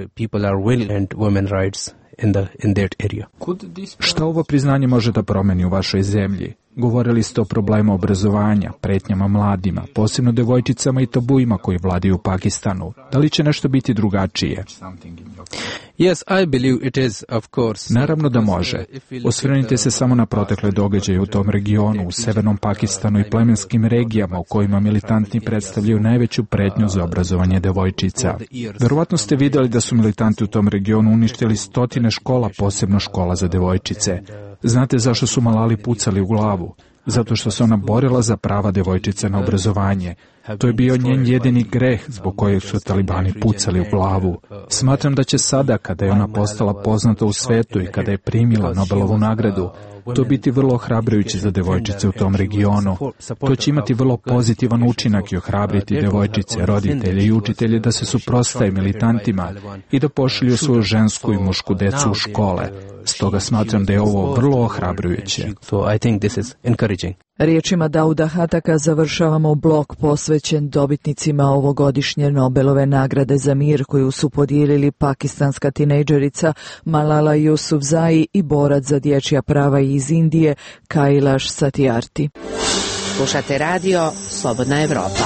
In the, in that area. Šta ovo priznanje može da promeni u vašoj zemlji? Govorili ste o problemu obrazovanja, pretnjama mladima, posebno devojčicama i tabuima koji vladaju u Pakistanu. Da li će nešto biti drugačije? Yes, I believe it is, of course. Naravno da može. Osvrnite se samo na protekle događaje u tom regionu, u severnom Pakistanu i plemenskim regijama u kojima militantni predstavljaju najveću pretnju za obrazovanje devojčica. Verovatno ste vidjeli da su militanti u tom regionu uništili stotine škola, posebno škola za devojčice. Znate zašto su Malali pucali u glavu? Zato što se ona borila za prava devojčice na obrazovanje. To je bio njen jedini greh zbog kojeg su talibani pucali u glavu. Smatram da će sada, kada je ona postala poznata u svetu i kada je primila Nobelovu nagradu, to biti vrlo ohrabrujuće za devojčice u tom regionu. To će imati vrlo pozitivan učinak i ohrabriti devojčice, roditelje i učitelje da se suprotstave militantima i da pošalju svoju žensku i mušku decu u škole. Stoga smatram da je ovo vrlo ohrabrujuće. Riječima Dauda Hataka završavamo blok posvećen dobitnicima ovogodišnje Nobelove nagrade za mir koju su podijelili pakistanska tinejdžerica Malala Yousafzai i borac za dječja prava iz Indije Kailash Satyarthi. Slušate radio Slobodna Evropa.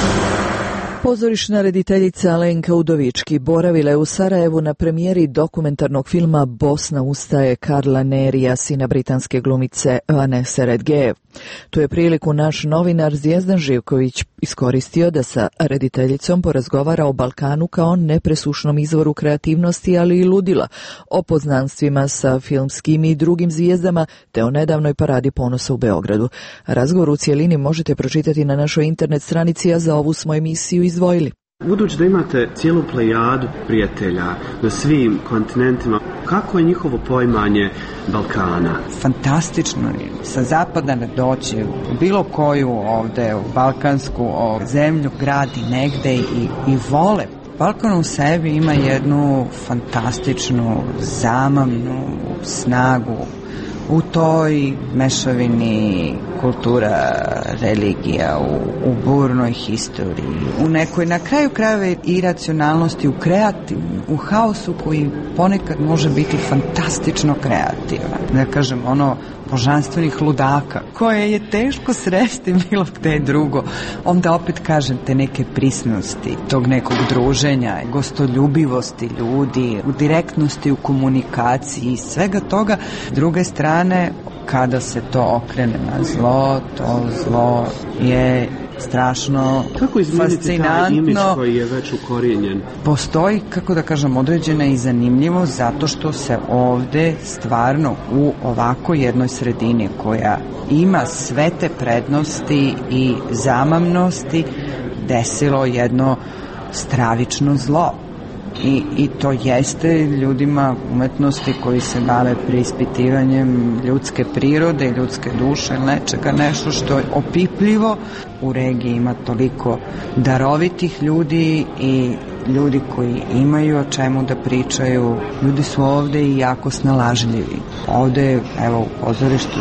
Pozorišna rediteljica Alenka Udovički boravila je u Sarajevu na premijeri dokumentarnog filma Bosna ustaje Karla Nerija, sina britanske glumice Vanese Redgejev. Tu je priliku naš novinar Zvijezdan Živković iskoristio da sa rediteljicom porazgovara o Balkanu kao nepresušnom izvoru kreativnosti, ali i ludila, o poznanstvima sa filmskim i drugim zvijezdama, te o nedavnoj paradi ponosa u Beogradu. Razgovor u cijelini možete pročitati na našoj internet stranici, a za ovu smo emisiju izdvojili. Budući da imate cijelu plejadu prijatelja na svim kontinentima, kako je njihovo poimanje Balkana? Fantastično je sa zapada doći u bilo koju ovde u balkansku zemlju, gradi negde i, i vole. Balkan u sebi ima jednu fantastičnu, zamamnu snagu u toj mešavini kultura, religija, u, u burnoj historiji, u nekoj na kraju krajeva iracionalnosti, u kreativnom, u haosu koji ponekad može biti fantastično kreativan. Da kažem, ono božanstvenih ludaka, koje je teško sresti bilo gde drugo. Onda opet kažem te neke prisnosti, tog nekog druženja, gostoljubivosti ljudi, u direktnosti, u komunikaciji i svega toga. S druge strane, kada se to okrene na zlo, to zlo je strašno kako izmijeniti taj imidž koji je već ukorijenjen? Postoji, kako da kažem, određena i zanimljivo zato što se ovde stvarno u ovako jednoj sredini koja ima sve te prednosti i zamamnosti desilo jedno stravično zlo. I, i to jeste ljudima umetnosti koji se bave preispitivanjem ljudske prirode, ljudske duše, nečega, nešto što je opipljivo. U regiji ima toliko darovitih ljudi i ljudi koji imaju o čemu da pričaju. Ljudi su ovde i jako snalažljivi. Ovde, evo, u pozorištu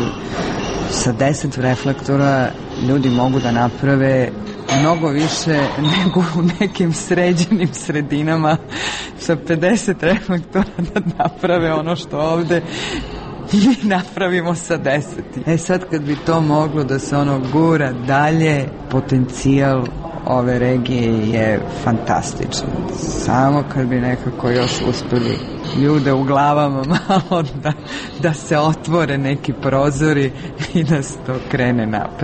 sa deset reflektora ljudi mogu da naprave mnogo više nego u nekim sređenim sredinama sa pedeset reflektora da naprave ono što ovde mi napravimo sa deset. E sad kad bi to moglo da se ono gura dalje, potencijal ove regije je fantastičan. Samo kad bi nekako još uspeli ljude u glavama malo da, da se otvore neki prozori i da se to krene napred.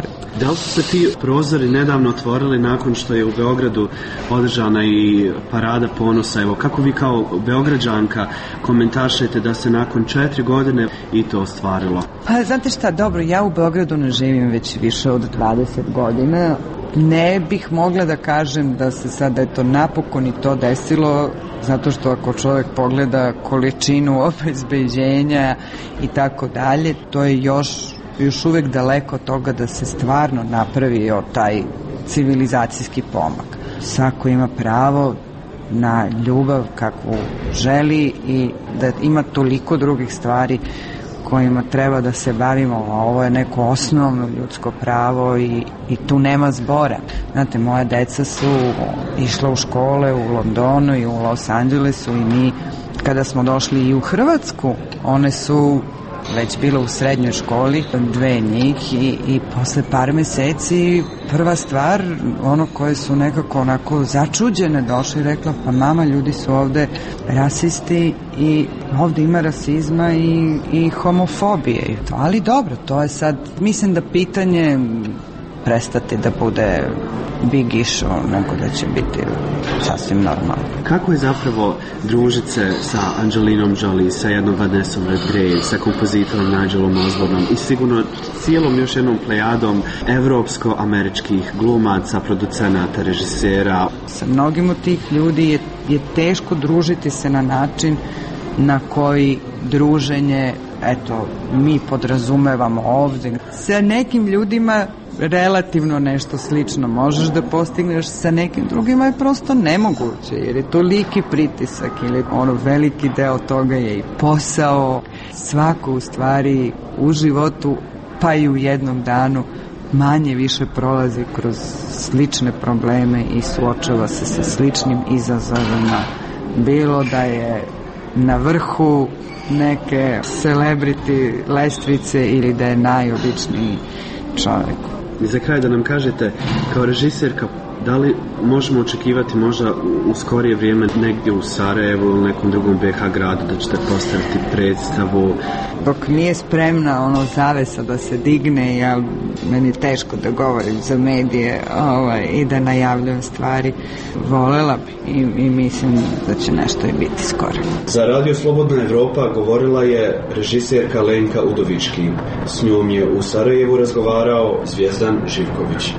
Da li su se ti prozori nedavno otvorili nakon što je u Beogradu održana i parada ponosa? Evo, kako vi kao Beograđanka komentaršete da se nakon četiri godine i to ostvarilo? Pa, znate šta, dobro, ja u Beogradu ne živim već više od dvadeset godina. Ne bih mogla da kažem da se sada eto napokon i to desilo, zato što ako čovjek pogleda količinu obezbeđenja i tako dalje, to je još, još uvek daleko od toga da se stvarno napravio taj civilizacijski pomak. Svako ima pravo na ljubav kakvu želi i da ima toliko drugih stvari kojima treba da se bavimo, a ovo je neko osnovno ljudsko pravo i, i tu nema zbora. Znate, moja deca su išla u škole u Londonu i u Los Angelesu i mi kada smo došli i u Hrvatsku, one su već bila u srednjoj školi, dve njih i, i posle par meseci prva stvar, ono koje su nekako onako začuđene došli i rekla, pa mama, ljudi su ovde rasisti i ovde ima rasizma i, i homofobije. Ali dobro, to je sad, mislim da pitanje prestati da bude big issue, nego da će biti sasvim normalno. Kako je zapravo družiti se sa Angelinom Jolie, sa jednom Vanessom Redgrave, sa kompozitorom Nigelom Osbornom i sigurno cijelom još jednom plejadom evropsko-američkih glumaca, producenata, režisera? Sa mnogim od tih ljudi je, je teško družiti se na način na koji druženje, eto, mi podrazumevamo ovde. Sa nekim ljudima relativno nešto slično možeš da postigneš, sa nekim drugima je prosto nemoguće, jer je toliki pritisak ili ono veliki deo toga je i posao. Svako u stvari u životu, pa i u jednom danu, manje više prolazi kroz slične probleme i suočava se sa sličnim izazovima, bilo da je na vrhu neke celebrity lestvice ili da je najobičniji čovjek. I za kraj da nam kažete, kao režiserka, da li možemo očekivati možda u skorije vrijeme negdje u Sarajevu ili nekom drugom be ha gradu da ćete postaviti predstavu? Dok nije spremna ono zavesa da se digne, ja, meni je teško da govorim za medije ovaj, i da najavljam stvari, volela bi i, i mislim da će nešto i biti skoro. Za Radio Slobodna Evropa govorila je režiserka Lenka Udovički. S njom je u Sarajevu razgovarao Zvijezdan Živković.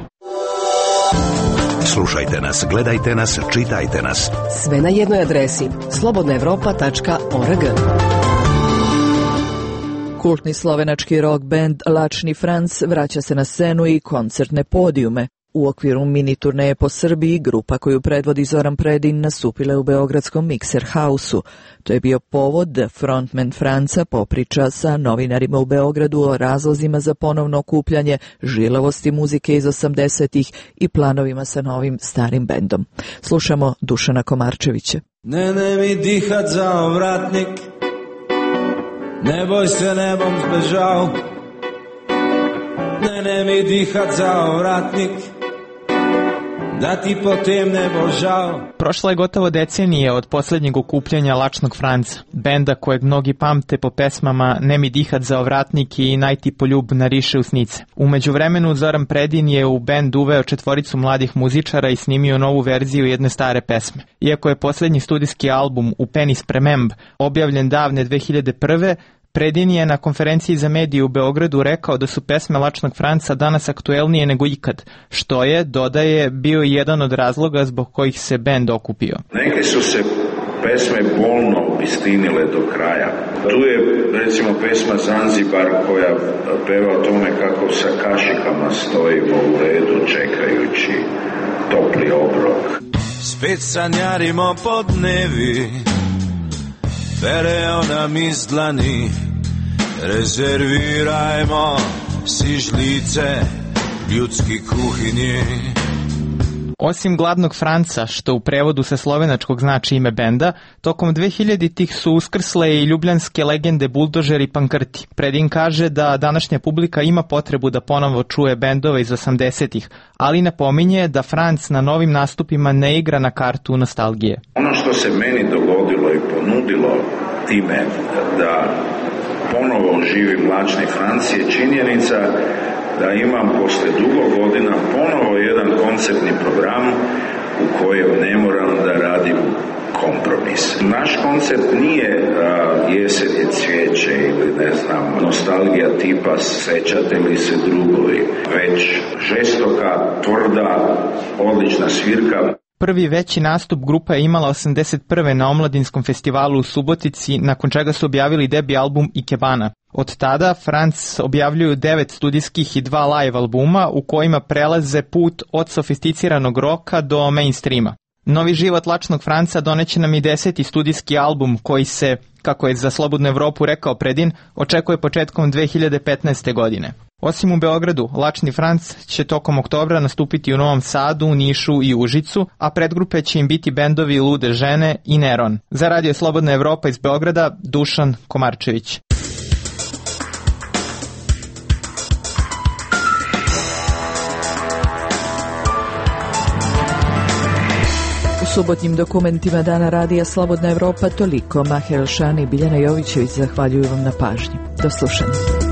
Slušajte nas, gledajte nas, čitajte nas. Sve na jednoj adresi slobodna evropa tačka org. Kultni slovenački rock band Lačni Franc vraća se na scenu i koncertne podijume. U okviru mini turneje po Srbiji, grupa koju predvodi Zoran Predin nastupila u beogradskom Mikser Hausu. To je bio povod da frontman Franca popriča sa novinarima u Beogradu o razlozima za ponovno okupljanje, žilavosti muzike iz osamdesetih i planovima sa novim starim bendom. Slušamo Dušana Komarčevića. Ne, ne mi dihat za ovratnik, ne boj se nebom zbežao. Ne, ne mi dihat za ovratnik, da ti potem ne bo žao. Prošla je gotovo decenija od posljednjeg okupljanja Lačnog Franca, benda kojeg mnogi pamte po pesmama Ne mi dihat za ovratnik i Naj ti poljub nariše usnice. U međuvremenu Zoran Predin je u bend uveo četvoricu mladih muzičara i snimio novu verziju jedne stare pesme. Iako je posljednji studijski album U penis prememb objavljen davne dve hiljade prve. Predin je na konferenciji za medije u Beogradu rekao da su pesme Lačnog Franca danas aktuelnije nego ikad, što je, dodaje, bio jedan od razloga zbog kojih se bend okupio. Neke su se pesme bolno istinile do kraja. Tu je recimo pesma Zanzibar koja peva o tome kako sa kašikama stojimo u redu čekajući topli obrok. Spet sanjarimo podnevi, pereo nam iz dlani, rezervirajmo si žlice ljudski kuhinje. Osim Gladnog Franca, što u prevodu sa slovenačkog znači ime benda, tokom dve hiljaditih su uskrsle i ljubljanske legende Buldožer i Pankrti. Predin kaže da današnja publika ima potrebu da ponovo čuje bendove iz osamdesetih, ali napominje da Franc na novim nastupima ne igra na kartu nostalgije. Ono što se meni dogodilo i ponudilo time da ponovo oživim Lačni Franc je činjenica da imam posle dugo godina ponovo jedan koncertni program u kojem ne moram da radim kompromis. Naš koncept nije uh, jesen je cvijeće ili ne znam, nostalgija tipa sećate li se drugovi, već žestoka, tvrda, odlična svirka. Prvi veći nastup grupa je imala osamdeset prve na Omladinskom festivalu u Subotici, nakon čega su objavili debi album Ikebana. Od tada Franc objavljuju devet studijskih i dva live albuma u kojima prelaze put od sofisticiranog roka do mainstreama. Novi život Lačnog Franca doneće nam i deseti studijski album koji se, kako je za Slobodnu Evropu rekao Predin, očekuje početkom dve hiljade petnaeste. godine. Osim u Beogradu, Lačni Franc će tokom oktobra nastupiti u Novom Sadu, Nišu i Užicu, a predgrupe će im biti bendovi Lude žene i Neron. Za Radio Slobodna Evropa iz Beograda, Dušan Komarčević. U subotnjim dokumentima Dana Radija Slobodna Evropa toliko. Maher Elšani i Biljana Jovićević zahvaljuju vam na pažnji. Do slušanja.